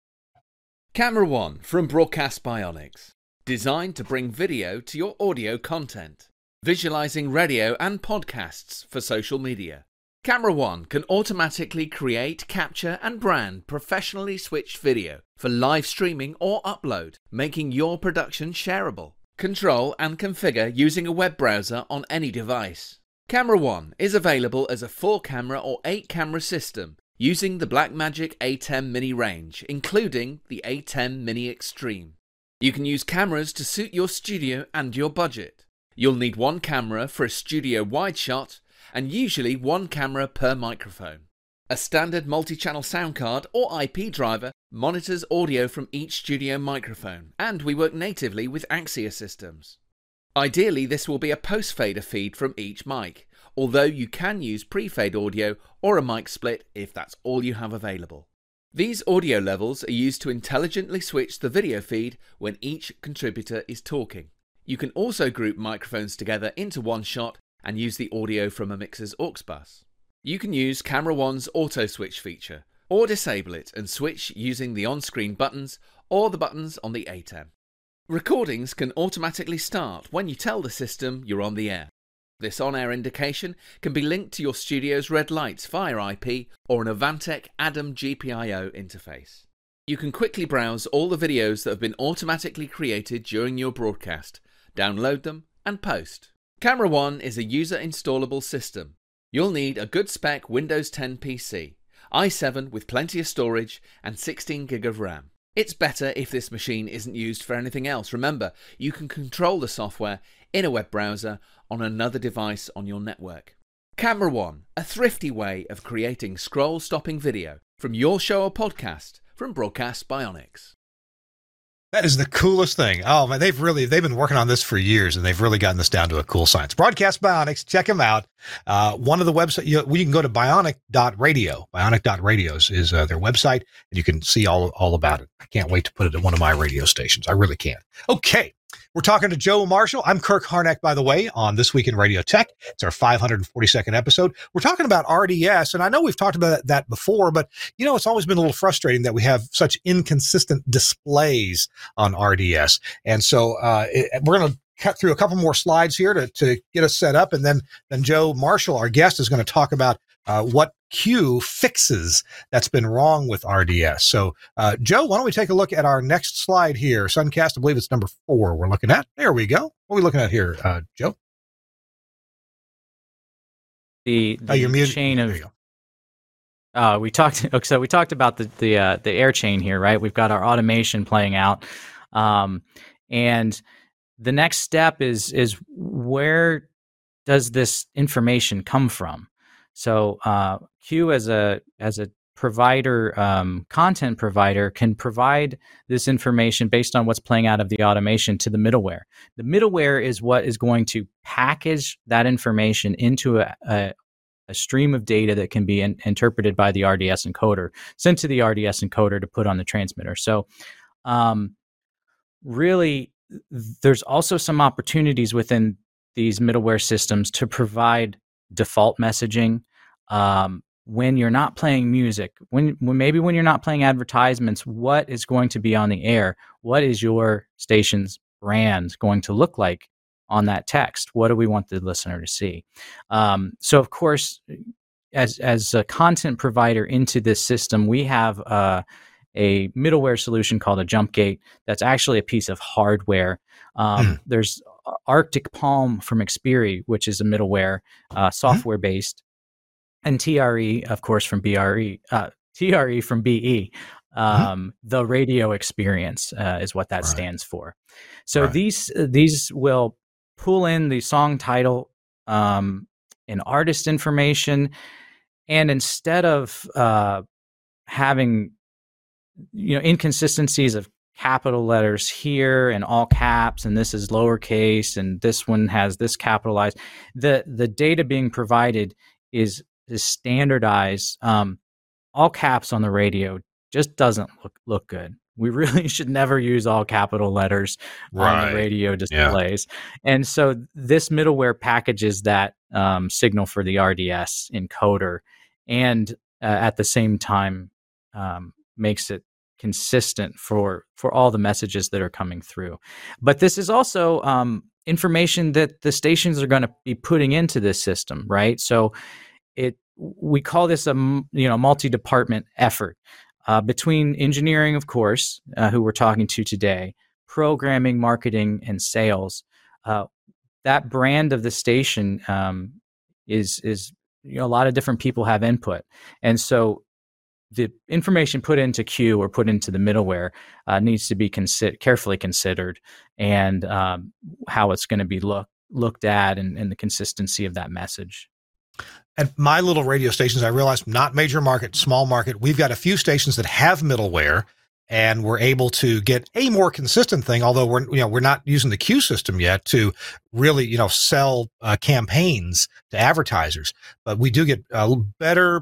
Camera One from Broadcast Bionics, designed to bring video to your audio content, visualizing radio and podcasts for social media. Camera One can automatically create, capture and brand professionally switched video for live streaming or upload, making your production shareable. Control and configure using a web browser on any device. Camera One is available as a 4-camera or 8-camera system using the Blackmagic A10 Mini range, including the A10 Mini Extreme. You can use cameras to suit your studio and your budget. You'll need one camera for a studio wide shot and usually one camera per microphone. A standard multi-channel sound card or IP driver monitors audio from each studio microphone, and we work natively with Axia systems. Ideally, this will be a post-fader feed from each mic, although you can use pre-fade audio or a mic split if that's all you have available. These audio levels are used to intelligently switch the video feed when each contributor is talking. You can also group microphones together into one shot and use the audio from a mixer's aux bus. You can use Camera One's auto switch feature, or disable it and switch using the on-screen buttons or the buttons on the A10. Recordings can automatically start when you tell the system you're on the air. This on-air indication can be linked to your studio's red lights via IP or an Avantec Adam GPIO interface. You can quickly browse all the videos that have been automatically created during your broadcast, download them and post. Camera One is a user-installable system. You'll need a good spec Windows 10 PC, i7 with plenty of storage and 16 gig of RAM. It's better if this machine isn't used for anything else. Remember, you can control the software in a web browser on another device on your network. Camera One, a thrifty way of creating scroll-stopping video from your show or podcast from Broadcast Bionics. That is the coolest thing. Oh man, they've been working on this for years, and they've really gotten this down to a cool science. Broadcast Bionics, check them out. One of the websites, you can go to bionic.radio. Bionic.radio is their website, and you can see all about it. I can't wait to put it at one of my radio stations. I really can't. Okay. We're talking to Joe Marshall. I'm Kirk Harnack, by the way, on This Week in Radio Tech. It's our 542nd episode. We're talking about RDS, and I know we've talked about that before, but, it's always been a little frustrating that we have such inconsistent displays on RDS. And so we're going to cut through a couple more slides here to get us set up, and then Joe Marshall, our guest, is going to talk about what Q fixes that's been wrong with RDS. So, Joe, why don't we take a look at our next slide here? Suncast, I believe it's number 4 we're looking at. There we go. What are we looking at here, Joe? The chain of... we talked about the air chain here, right? We've got our automation playing out. And the next step is where does this information come from? So Q as a provider, content provider, can provide this information based on what's playing out of the automation to the middleware. The middleware is what is going to package that information into a stream of data that can be interpreted by the RDS encoder, sent to the RDS encoder to put on the transmitter. So really, there's also some opportunities within these middleware systems to provide default messaging. when you're not playing music, when you're not playing advertisements, what is going to be on the air? What is your station's brand going to look like on that text? What do we want the listener to see? So, of course, as a content provider into this system, we have a middleware solution called a JumpGate. That's actually a piece of hardware. There's Arctic Palm from Xperi, which is a middleware, software-based. And TRE, of course, from TRE from BE. The radio experience is what that stands for. So these will pull in the song title and artist information, and instead of having inconsistencies of capital letters here and all caps, and this is lowercase, and this one has this capitalized, the data being provided is standardized. All caps on the radio just doesn't look good. We really should never use all capital letters on the radio displays. Yeah. And so this middleware packages that signal for the RDS encoder, and at the same time makes it consistent for all the messages that are coming through. But this is also information that the stations are going to be putting into this system, right? So we call this a multi-department effort between engineering, of course, who we're talking to today, programming, marketing, and sales. That brand of the station is a lot of different people have input, and so the information put into Q or put into the middleware needs to be carefully considered, and how it's going to be looked at, and the consistency of that message. At my little radio stations, I realized not major market, small market. We've got a few stations that have middleware, and we're able to get a more consistent thing. Although we're not using the Q system yet to really sell campaigns to advertisers, but we do get better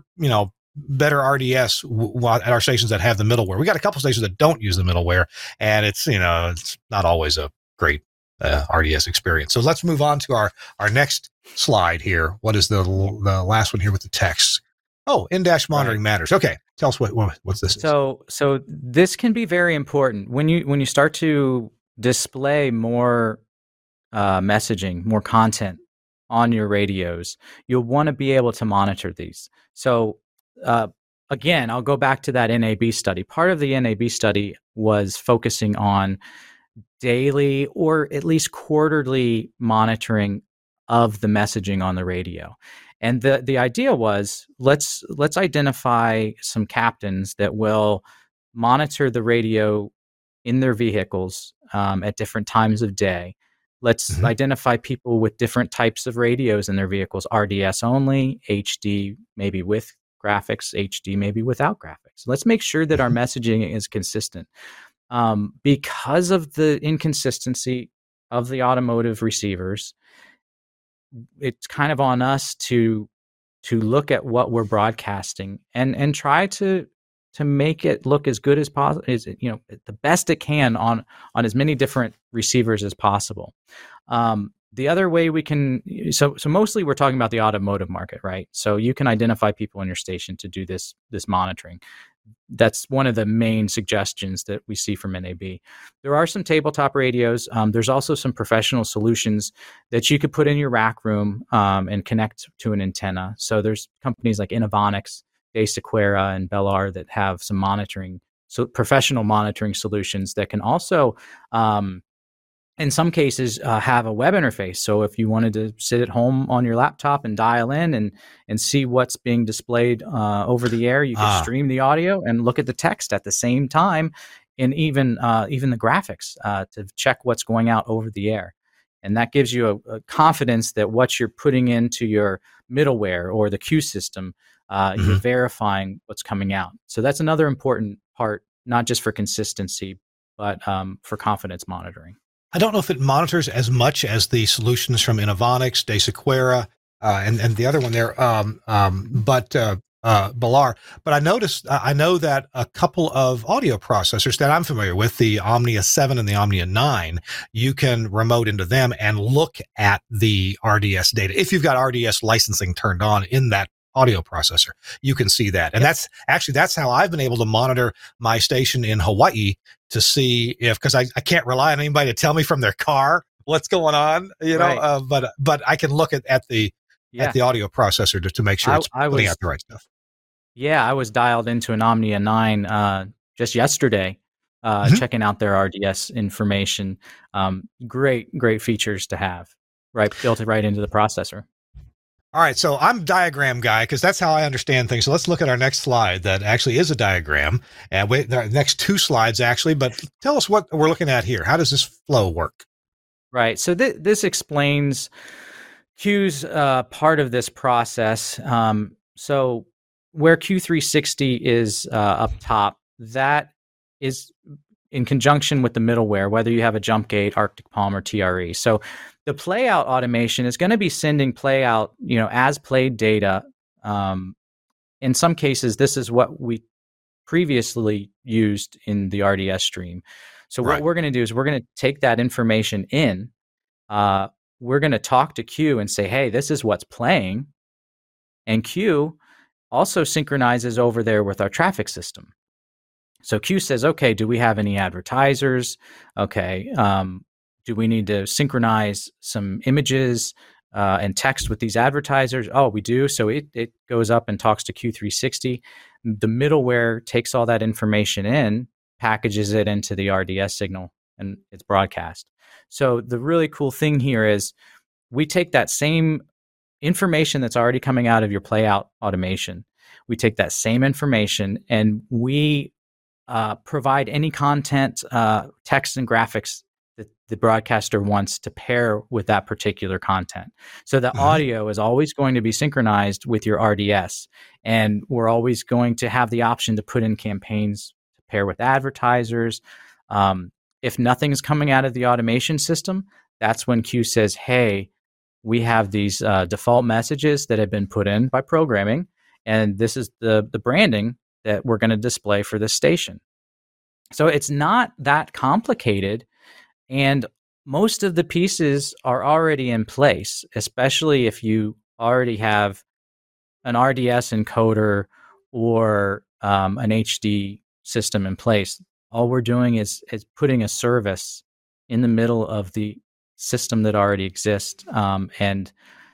RDS at our stations that have the middleware. We got a couple stations that don't use the middleware, and it's not always a great RDS experience. So let's move on to our next slide here. What is the last one here with the text? Oh, in-dash monitoring matters. Okay, tell us what's this. So this can be very important when you start to display more messaging, more content on your radios. You'll want to be able to monitor these. So again, I'll go back to that NAB study. Part of the NAB study was focusing on daily or at least quarterly monitoring of the messaging on the radio. And the idea was let's identify some captains that will monitor the radio in their vehicles at different times of day. Let's identify people with different types of radios in their vehicles, RDS only, HD maybe with graphics, HD maybe without graphics. Let's make sure that our messaging is consistent. Because of the inconsistency of the automotive receivers, it's kind of on us to look at what we're broadcasting and try to make it look as good as possible, the best it can on as many different receivers as possible. The other way we can, so mostly we're talking about the automotive market, right? So you can identify people in your station to do this monitoring. That's one of the main suggestions that we see from NAB. There are some tabletop radios. There's also some professional solutions that you could put in your rack room and connect to an antenna. So there's companies like Innovonics, DeSequera, and Bellar that have some professional monitoring solutions that can also, in some cases, have a web interface. So if you wanted to sit at home on your laptop and dial in and see what's being displayed over the air, you can stream the audio and look at the text at the same time, and even the graphics to check what's going out over the air. And that gives you a confidence that what you're putting into your middleware or the Q system, you're verifying what's coming out. So that's another important part, not just for consistency, but for confidence monitoring. I don't know if it monitors as much as the solutions from Innovonics, DeSequera, and the other one there, Bellar. But I know that a couple of audio processors that I'm familiar with, the Omnia 7 and the Omnia 9, you can remote into them and look at the RDS data if you've got RDS licensing turned on in that audio processor. You can see that. And that's how I've been able to monitor my station in Hawaii to see because I can't rely on anybody to tell me from their car what's going on, Right. but I can look at the audio processor to make sure it's putting out the right stuff. Yeah, I was dialed into an Omnia 9 just yesterday, checking out their RDS information. Great features to have, right? Built it right into the processor. All right, so I'm diagram guy because that's how I understand things. So let's look at our next slide that actually is a diagram. And the next two slides actually, but tell us what we're looking at here. How does this flow work? Right. So this explains Q's part of this process. So where Q360 is up top, that is in conjunction with the middleware, whether you have a JumpGate, Arctic Palm, or TRE. So the playout automation is going to be sending playout, as played data. In some cases, this is what we previously used in the RDS stream. So what we're going to do is we're going to take that information in. We're going to talk to Q and say, hey, this is what's playing. And Q also synchronizes over there with our traffic system. So Q says, okay, do we have any advertisers? Okay. Do we need to synchronize some images and text with these advertisers? Oh, we do. So it goes up and talks to Q360. The middleware takes all that information in, packages it into the RDS signal, and it's broadcast. So the really cool thing here is we take that same information that's already coming out of your playout automation. We take that same information and we provide any content, text and graphics that the broadcaster wants to pair with that particular content. So the audio is always going to be synchronized with your RDS. And we're always going to have the option to put in campaigns to pair with advertisers. If nothing's coming out of the automation system, that's when Q says, hey, we have these default messages that have been put in by programming, and this is the branding that we're going to display for this station. So it's not that complicated, and most of the pieces are already in place, especially if you already have an RDS encoder or an HD system in place. All we're doing is putting a service in the middle of the system that already exists, and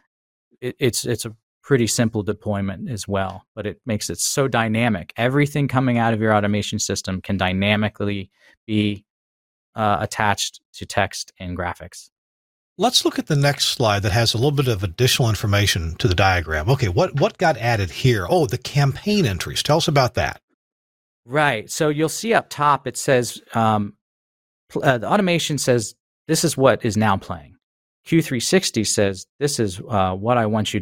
it's a pretty simple deployment as well, but it makes it so dynamic. Everything coming out of your automation system can dynamically be attached to text and graphics. Let's look at the next slide that has a little bit of additional information to the diagram. Okay, what got added here? Oh, the campaign entries. Tell us about that. Right. So you'll see up top, it says, the automation says, this is what is now playing. Q360 says, this is what I want you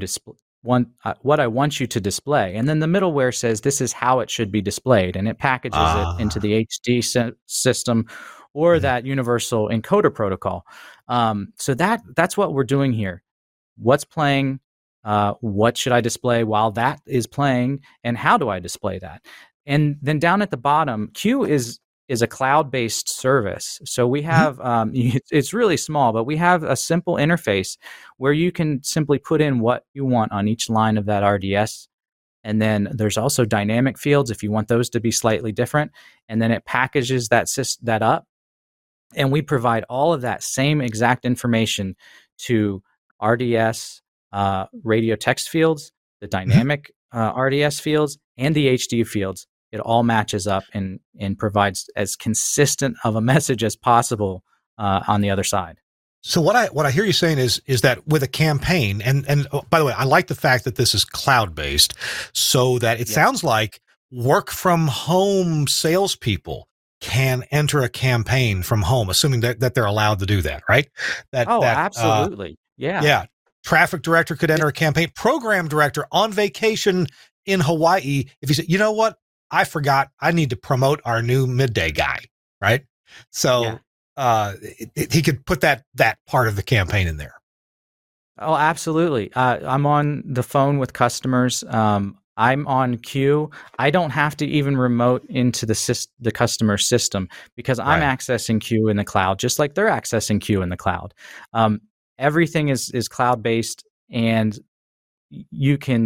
to display. And then the middleware says, this is how it should be displayed. And it packages it into the HD system or that universal encoder protocol. So that's what we're doing here. What's playing? What should I display while that is playing? And how do I display that? And then down at the bottom, Q is a cloud-based service. So we have, it's really small, but we have a simple interface where you can simply put in what you want on each line of that RDS. And then there's also dynamic fields if you want those to be slightly different. And then it packages that up. And we provide all of that same exact information to RDS radio text fields, the dynamic RDS fields, and the HD fields. It all matches up and provides as consistent of a message as possible on the other side. So what I hear you saying is that with a campaign, and by the way, I like the fact that this is cloud-based, so that it sounds like work from home salespeople can enter a campaign from home, assuming that they're allowed to do that, right? Absolutely. Yeah. Traffic director could enter a campaign. Program director on vacation in Hawaii, if you say, you know what? I forgot I need to promote our new midday guy, right? So he could put that part of the campaign in there. Oh, absolutely. I'm on the phone with customers. I'm on Q. I don't have to even remote into the customer system because I'm accessing Q in the cloud, just like they're accessing Q in the cloud. Everything is cloud-based, and you can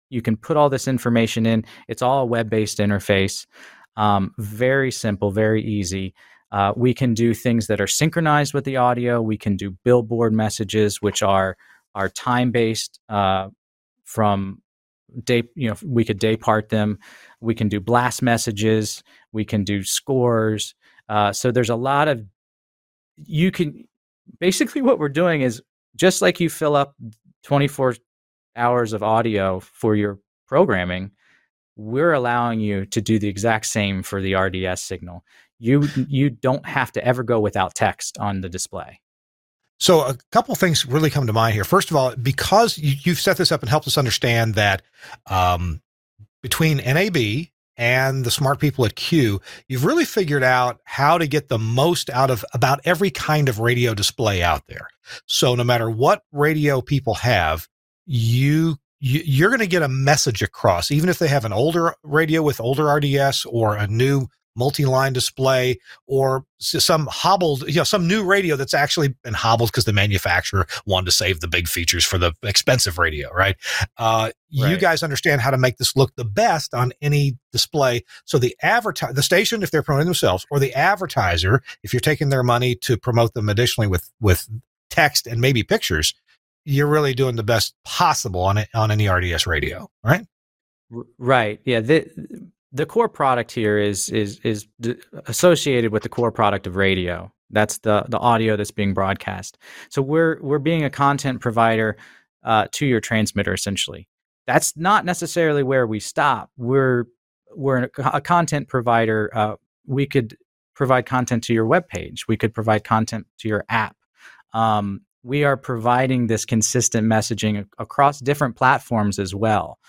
You can put all this information in. It's all a web-based interface. Very simple, very easy. We can do things that are synchronized with the audio. We can do billboard messages, which are time-based from day. We could day part them. We can do blast messages. We can do scores. So there's a lot of, basically what we're doing is just like you fill up 24 hours of audio for your programming, we're allowing you to do the exact same for the RDS signal. You don't have to ever go without text on the display. So a couple things really come to mind here. First of all, because you've set this up and helped us understand that between NAB and the smart people at Q, you've really figured out how to get the most out of about every kind of radio display out there. So no matter what radio people have, you're going to get a message across, even if they have an older radio with older RDS or a new multi-line display or some hobbled, some new radio that's actually been hobbled because the manufacturer wanted to save the big features for the expensive radio, right? You guys understand how to make this look the best on any display. So the station, if they're promoting themselves, or the advertiser, if you're taking their money to promote them additionally with text and maybe pictures, you're really doing the best possible on any RDS radio, right? Right. Yeah. The core product here is associated with the core product of radio. That's the audio that's being broadcast. So we're being a content provider to your transmitter, essentially. That's not necessarily where we stop. We're a content provider. We could provide content to your webpage. We could provide content to your app. We are providing this consistent messaging across different platforms as well.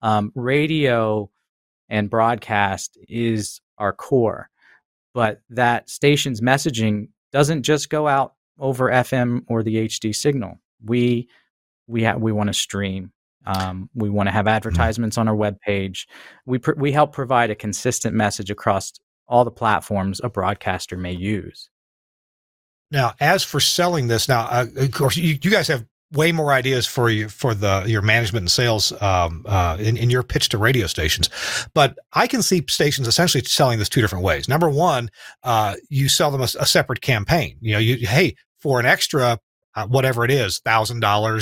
Radio and broadcast is our core, but that station's messaging doesn't just go out over FM or the HD signal. We want to stream. We want to have advertisements on our webpage. We help provide a consistent message across all the platforms a broadcaster may use. Now, as for selling this, of course, you guys have way more ideas for your management and sales in your pitch to radio stations, but I can see stations essentially selling this two different ways. Number one, you sell them a separate campaign. Hey, for an extra whatever it is, $1,000,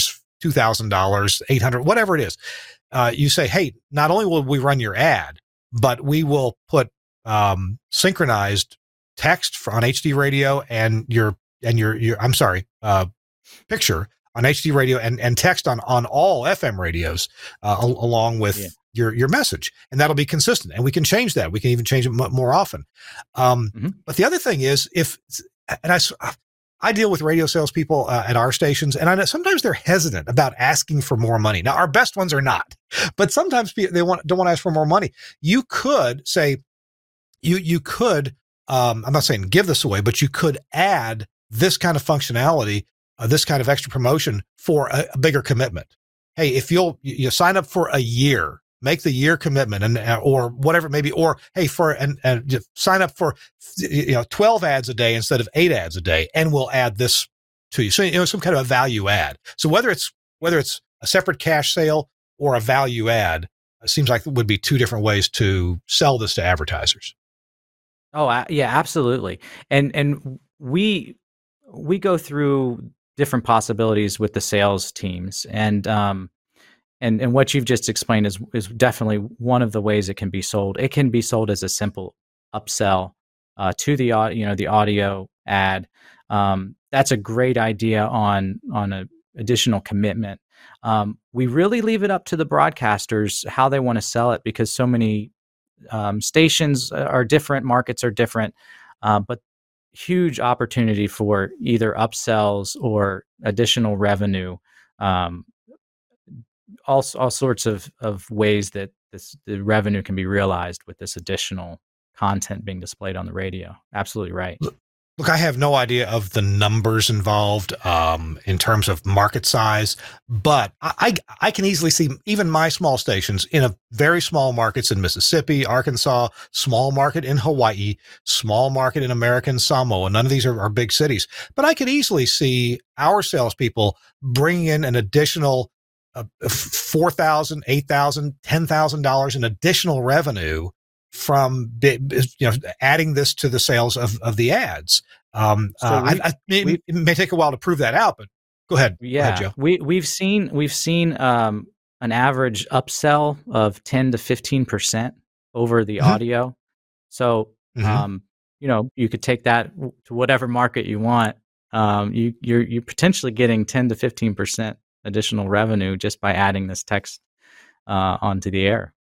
$2,000, $800, whatever it is, you say, hey, not only will we run your ad, but we will put synchronized text on HD radio and your picture on HD radio and text on all FM radios along with your message, and that'll be consistent. And we can change that. We can even change it more often. But the other thing is, I deal with radio salespeople at our stations, and I know sometimes they're hesitant about asking for more money. Now, our best ones are not, but sometimes they don't want to ask for more money. You could say, you could. I'm not saying give this away, but you could add this kind of functionality, this kind of extra promotion for a bigger commitment. Hey, if you sign up for a year, make the year commitment or whatever it may be, or hey, sign up for 12 ads a day instead of 8 ads a day, and we'll add this to you. So some kind of a value add. So whether it's a separate cash sale or a value add, it seems like it would be two different ways to sell this to advertisers. Oh yeah, absolutely. And we go through different possibilities with the sales teams, and what you've just explained is definitely one of the ways it can be sold. It can be sold as a simple upsell to the audio ad. That's a great idea on an additional commitment. We really leave it up to the broadcasters how they want to sell it, because so many stations are different, markets are different, but huge opportunity for either upsells or additional revenue, all sorts of ways that the revenue can be realized with this additional content being displayed on the radio. Absolutely right. Look, I have no idea of the numbers involved in terms of market size, but I can easily see even my small stations in a very small markets in Mississippi, Arkansas, small market in Hawaii, small market in American Samoa. None of these are big cities, but I could easily see our salespeople bringing in an additional $4,000, $8,000, $10,000 in additional revenue from adding this to the sales of the ads. It may take a while to prove that out, but go ahead. Yeah, go ahead, Joe. We've seen an average upsell of 10 to 15% over the audio. So you could take that to whatever market you want. You're potentially getting 10 to 15% additional revenue just by adding this text onto the air.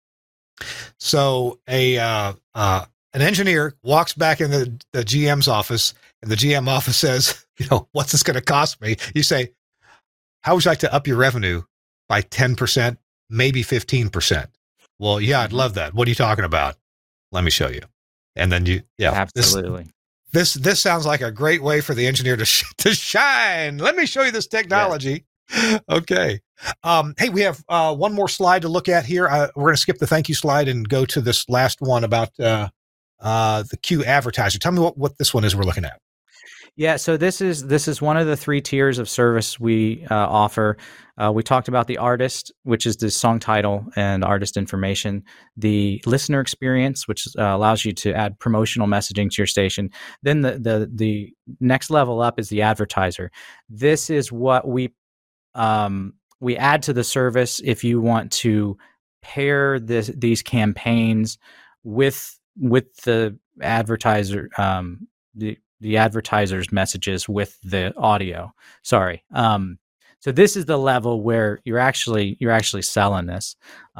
So an engineer walks back in the GM's office, and the GM office says, what's this going to cost me? You say, how would you like to up your revenue by 10%, maybe 15%? Well, yeah, I'd love that. What are you talking about? Let me show you. And then absolutely. This sounds like a great way for the engineer to shine. Let me show you this technology. Yeah. Okay. Hey, we have one more slide to look at here. We're going to skip the thank you slide and go to this last one about the Q advertiser. Tell me what this one is we're looking at. Yeah, so this is one of the 3 tiers of service we offer. We talked about the artist, which is the song title and artist information, the listener experience, which allows you to add promotional messaging to your station. Then the next level up is the advertiser. This is what we add to the service if you want to pair these campaigns with the advertiser, the advertiser's messages with the audio. Sorry. So this is the level where you're actually selling this.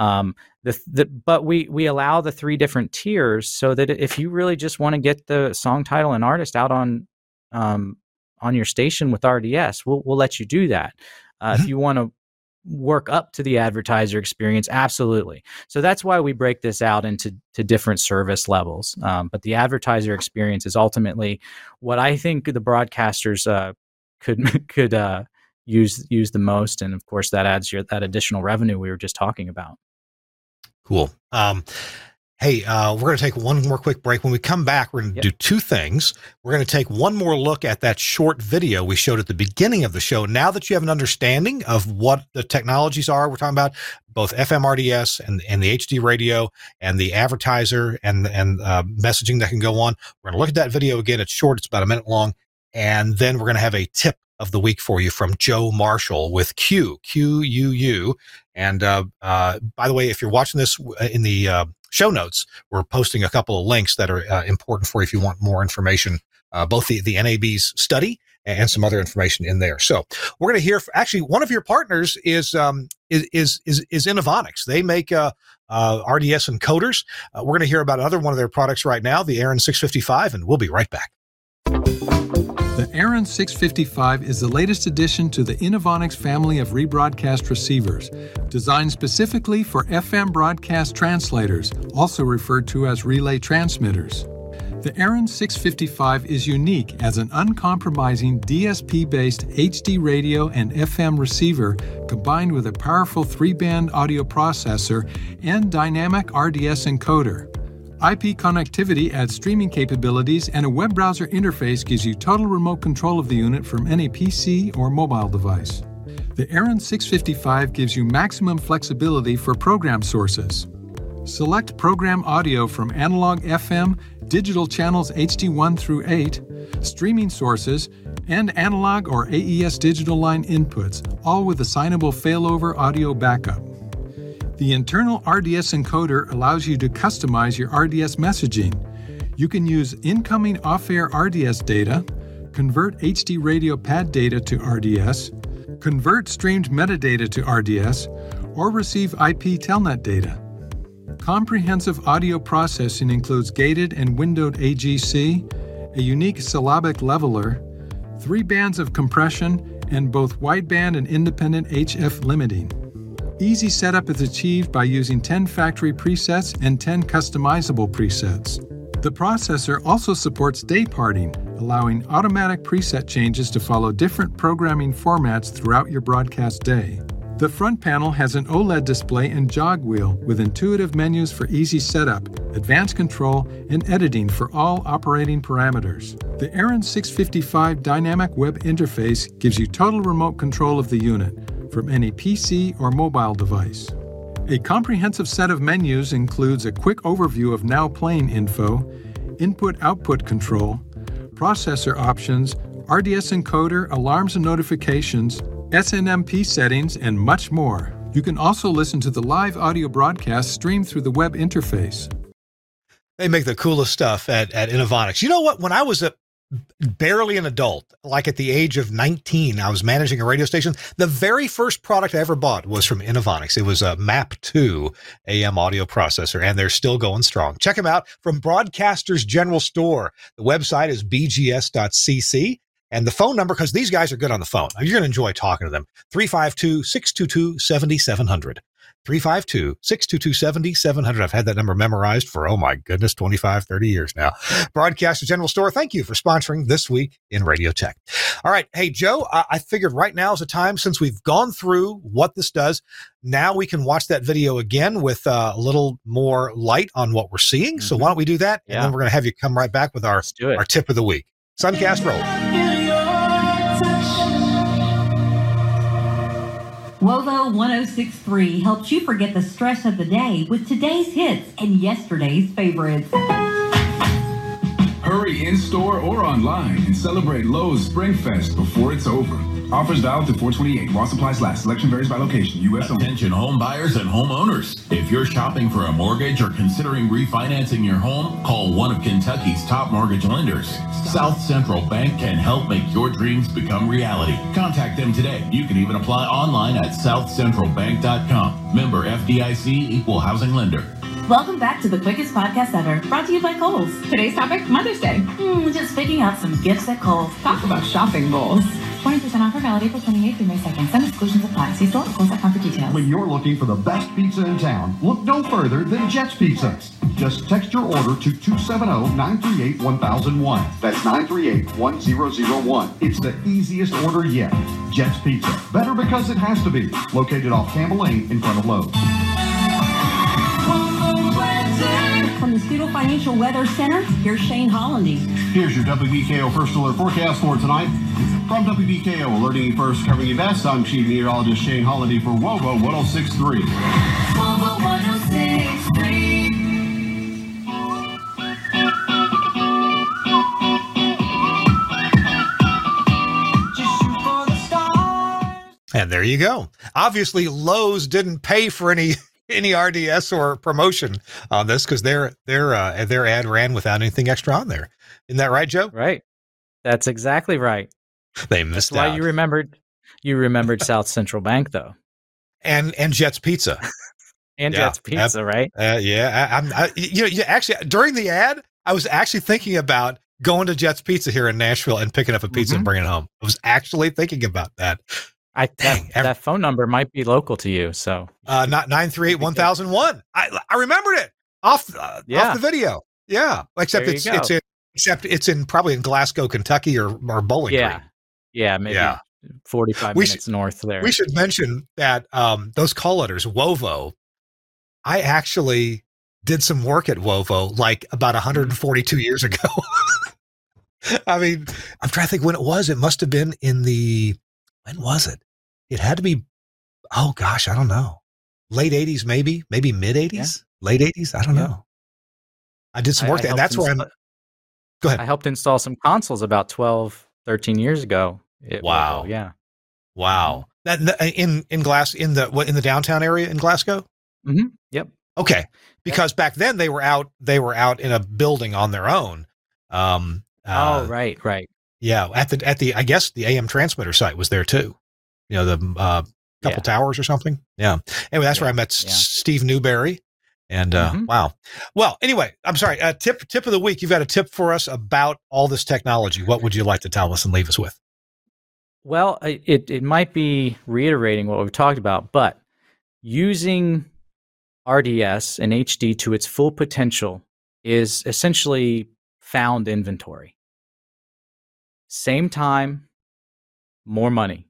But we allow the 3 different tiers so that if you really just want to get the song title and artist out on your station with RDS, we'll let you do that. If you want to work up to the advertiser experience, absolutely. So that's why we break this out into different service levels. But the advertiser experience is ultimately what I think the broadcasters could use the most, and of course that adds that additional revenue we were just talking about. Cool. Hey, we're going to take one more quick break. When we come back, we're going to do 2 things. We're going to take one more look at that short video we showed at the beginning of the show. Now that you have an understanding of what the technologies are, we're talking about both FM RDS and the HD radio and the advertiser and messaging that can go on. We're going to look at that video again. It's short. It's about a minute long. And then we're going to have a tip of the week for you from Joe Marshall with QUU. And by the way, if you're watching this in the show notes, we're posting a couple of links that are important for you if you want more information, both the NAB's study and some other information in there. So we're going to hear actually one of your partners is Inovonics. They make RDS encoders. We're going to hear about another one of their products right now, the Aaron 655, and we'll be right back. The Aaron 655 is the latest addition to the Inovonics family of rebroadcast receivers, designed specifically for FM broadcast translators, also referred to as relay transmitters. The Aaron 655 is unique as an uncompromising DSP-based HD radio and FM receiver combined with a powerful 3-band audio processor and dynamic RDS encoder. IP connectivity adds streaming capabilities, and a web browser interface gives you total remote control of the unit from any PC or mobile device. The Aaron 655 gives you maximum flexibility for program sources. Select program audio from analog FM, digital channels HD1 through 8, streaming sources, and analog or AES digital line inputs, all with assignable failover audio backup. The internal RDS encoder allows you to customize your RDS messaging. You can use incoming off-air RDS data, convert HD radio pad data to RDS, convert streamed metadata to RDS, or receive IP telnet data. Comprehensive audio processing includes gated and windowed AGC, a unique syllabic leveler, 3 bands of compression, and both wideband and independent HF limiting. Easy setup is achieved by using 10 factory presets and 10 customizable presets. The processor also supports day parting, allowing automatic preset changes to follow different programming formats throughout your broadcast day. The front panel has an OLED display and jog wheel with intuitive menus for easy setup, advanced control, and editing for all operating parameters. The Aaron 655 dynamic web interface gives you total remote control of the unit, from any PC or mobile device. A comprehensive set of menus includes a quick overview of now playing info, input-output control, processor options, RDS encoder, alarms and notifications, SNMP settings, and much more. You can also listen to the live audio broadcast streamed through the web interface. They make the coolest stuff at Inovonics. You know what? When I was barely an adult, like at the age of 19, I was managing a radio station. The very first product I ever bought was from Inovonics. It was a MAP2 AM audio processor, and they're still going strong. Check them out from Broadcasters General Store. The website is bgs.cc. And the phone number, because these guys are good on the phone. You're going to enjoy talking to them. 352-622-7700. 352-622-7700. I've had that number memorized for, oh my goodness, 25, 30 years now. Broadcaster General Store, thank you for sponsoring This Week in Radio Tech. All right. Hey, Joe, I figured right now is a time, since we've gone through what this does, now we can watch that video again with a little more light on what we're seeing. So why don't we do that? Yeah. And then we're going to have you come right back with our tip of the week. Suncast roll. Wovo 1063 helps you forget the stress of the day with today's hits and yesterday's favorites. Hurry in-store or online and celebrate Lowe's Spring Fest before it's over. Offers valid to 4/28 while supplies last. Selection varies by location. U.S. only. Attention home buyers and homeowners. If you're shopping for a mortgage or considering refinancing your home, call one of Kentucky's top mortgage lenders. South Central Bank can help make your dreams become reality. Contact them today. You can even apply online at southcentralbank.com. Member FDIC, Equal Housing Lender. Welcome back to the quickest podcast ever, brought to you by Kohl's. Today's topic, Mother's Day. Just picking out some gifts at Kohl's. Talk about shopping goals. 20% offer valid April 28th through May 2nd. Some exclusions apply. See store or Kohl's.com for details. When you're looking for the best pizza in town, look no further than Jet's Pizza. Just text your order to 270-938-1001. That's 938-1001. It's the easiest order yet. Jet's Pizza. Better because it has to be. Located off Campbell Lane in front of Lowe's. From the Scudo Financial Weather Center, here's Shane Hollandy. Here's your WBKO First Alert forecast for tonight. From WBKO, alerting you first, covering you best, I'm Chief Meteorologist Shane Hollandy for WOVO 1063. WOVO 1063. And there you go. Obviously, Lowe's didn't pay for any RDS or promotion on this because their ad ran without anything extra on there. Isn't that right, Joe? Right. That's exactly right. They missed That's out. why you remembered South Central Bank though, and Jet's Pizza, and Jet's Pizza, right? Actually, during the ad, I was actually thinking about going to Jet's Pizza here in Nashville and picking up a pizza and bringing it home. I was actually thinking about that. That phone number might be local to you, so not 938-1001. I remembered it off the video. Yeah, except it's probably in Glasgow, Kentucky, or Bowling Green. Yeah, maybe 45 minutes north there. We should mention that those call letters, WOVO. I actually did some work at WOVO like about 142 years ago. I mean, I'm trying to think when it was. It must have been when was it? It had to be, oh gosh, I don't know. Late 80s, maybe mid 80s, yeah. Late 80s. I don't know. I did some work there. And that's where go ahead. I helped install some consoles about 12, 13 years ago. Wow. Yeah. Wow. That in the downtown area in Glasgow? Mm-hmm. Yep. Okay. Because back then they were out in a building on their own. Right. Yeah, at the I guess the AM transmitter site was there too. You know, the couple towers or something. Yeah. Anyway, that's where I met Steve Newberry. And wow. Well, anyway, I'm sorry. Tip of the week. You've got a tip for us about all this technology. What would you like to tell us and leave us with? Well, it might be reiterating what we've talked about, but using RDS and HD to its full potential is essentially found inventory. Same time, more money.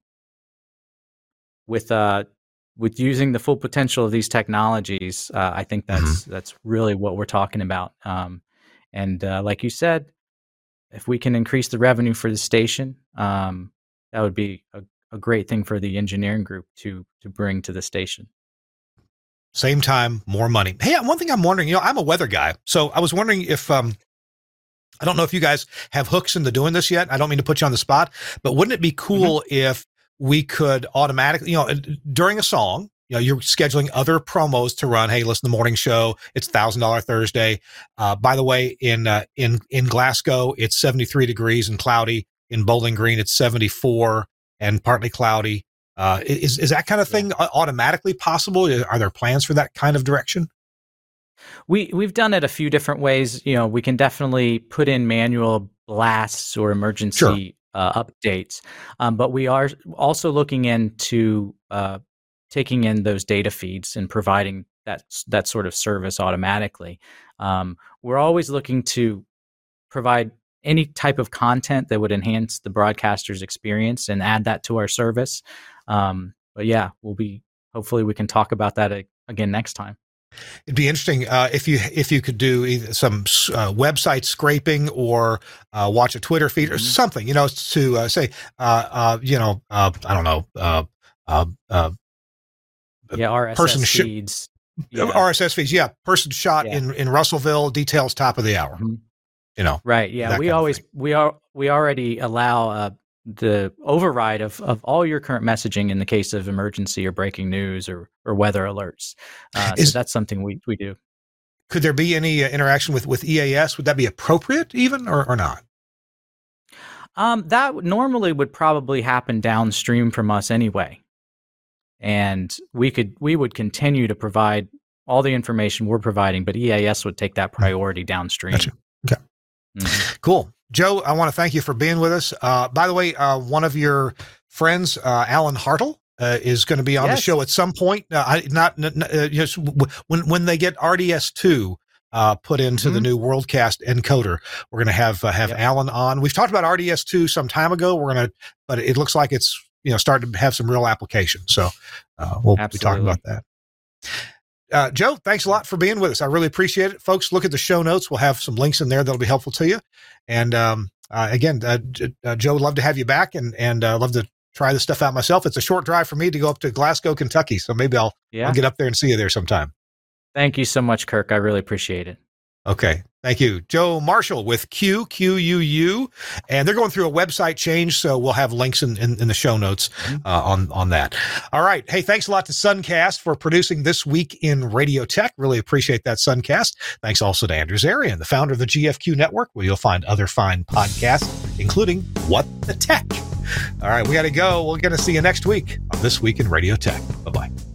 With using the full potential of these technologies, I think that's really what we're talking about. And like you said, if we can increase the revenue for the station, that would be a great thing for the engineering group to bring to the station. Same time, more money. Hey, one thing I'm wondering, I'm a weather guy, so I was wondering if, I don't know if you guys have hooks into doing this yet. I don't mean to put you on the spot, but wouldn't it be cool if we could automatically, during a song, you're scheduling other promos to run. Hey, listen to the morning show. It's $1,000 Thursday. By the way, in Glasgow, it's 73 degrees and cloudy. In Bowling Green, it's 74 and partly cloudy. Is that kind of thing automatically possible? Are there plans for that kind of direction? We've done it a few different ways. We can definitely put in manual blasts or emergency updates, but we are also looking into taking in those data feeds and providing that sort of service automatically. We're always looking to provide any type of content that would enhance the broadcaster's experience and add that to our service. But yeah, hopefully we can talk about that again next time. It'd be interesting if you could do either some website scraping or watch a Twitter feed or something, to say, I don't know, RSS feeds. RSS feeds. Yeah. Person shot in Russellville, details top of the hour. Right. Yeah. We already allow the override of all your current messaging in the case of emergency or breaking news or weather alerts. So that's something we do. Could there be any interaction with EAS? Would that be appropriate even or not? That normally would probably happen downstream from us anyway. And we would continue to provide all the information we're providing, but EAS would take that priority downstream. Gotcha. Okay. Cool. Joe, I want to thank you for being with us. By the way, one of your friends, Alan Hartle, is going to be on the show at some point. When they get RDS2 put into the new WorldCast encoder, we're going to have Alan on. We've talked about RDS2 some time ago. But it looks like it's starting to have some real application. So we'll be talking about that. Joe, thanks a lot for being with us. I really appreciate it. Folks, look at the show notes. We'll have some links in there that'll be helpful to you. And again, Joe, would love to have you back and love to try this stuff out myself. It's a short drive for me to go up to Glasgow, Kentucky. So maybe I'll get up there and see you there sometime. Thank you so much, Kirk. I really appreciate it. Okay. Thank you. Joe Marshall with QUU, and they're going through a website change, so we'll have links in the show notes on that. All right. Hey, thanks a lot to Suncast for producing This Week in Radio Tech. Really appreciate that, Suncast. Thanks also to Andrew Zarian, the founder of the GFQ Network, where you'll find other fine podcasts, including What the Tech. All right, we got to go. We're going to see you next week on This Week in Radio Tech. Bye-bye.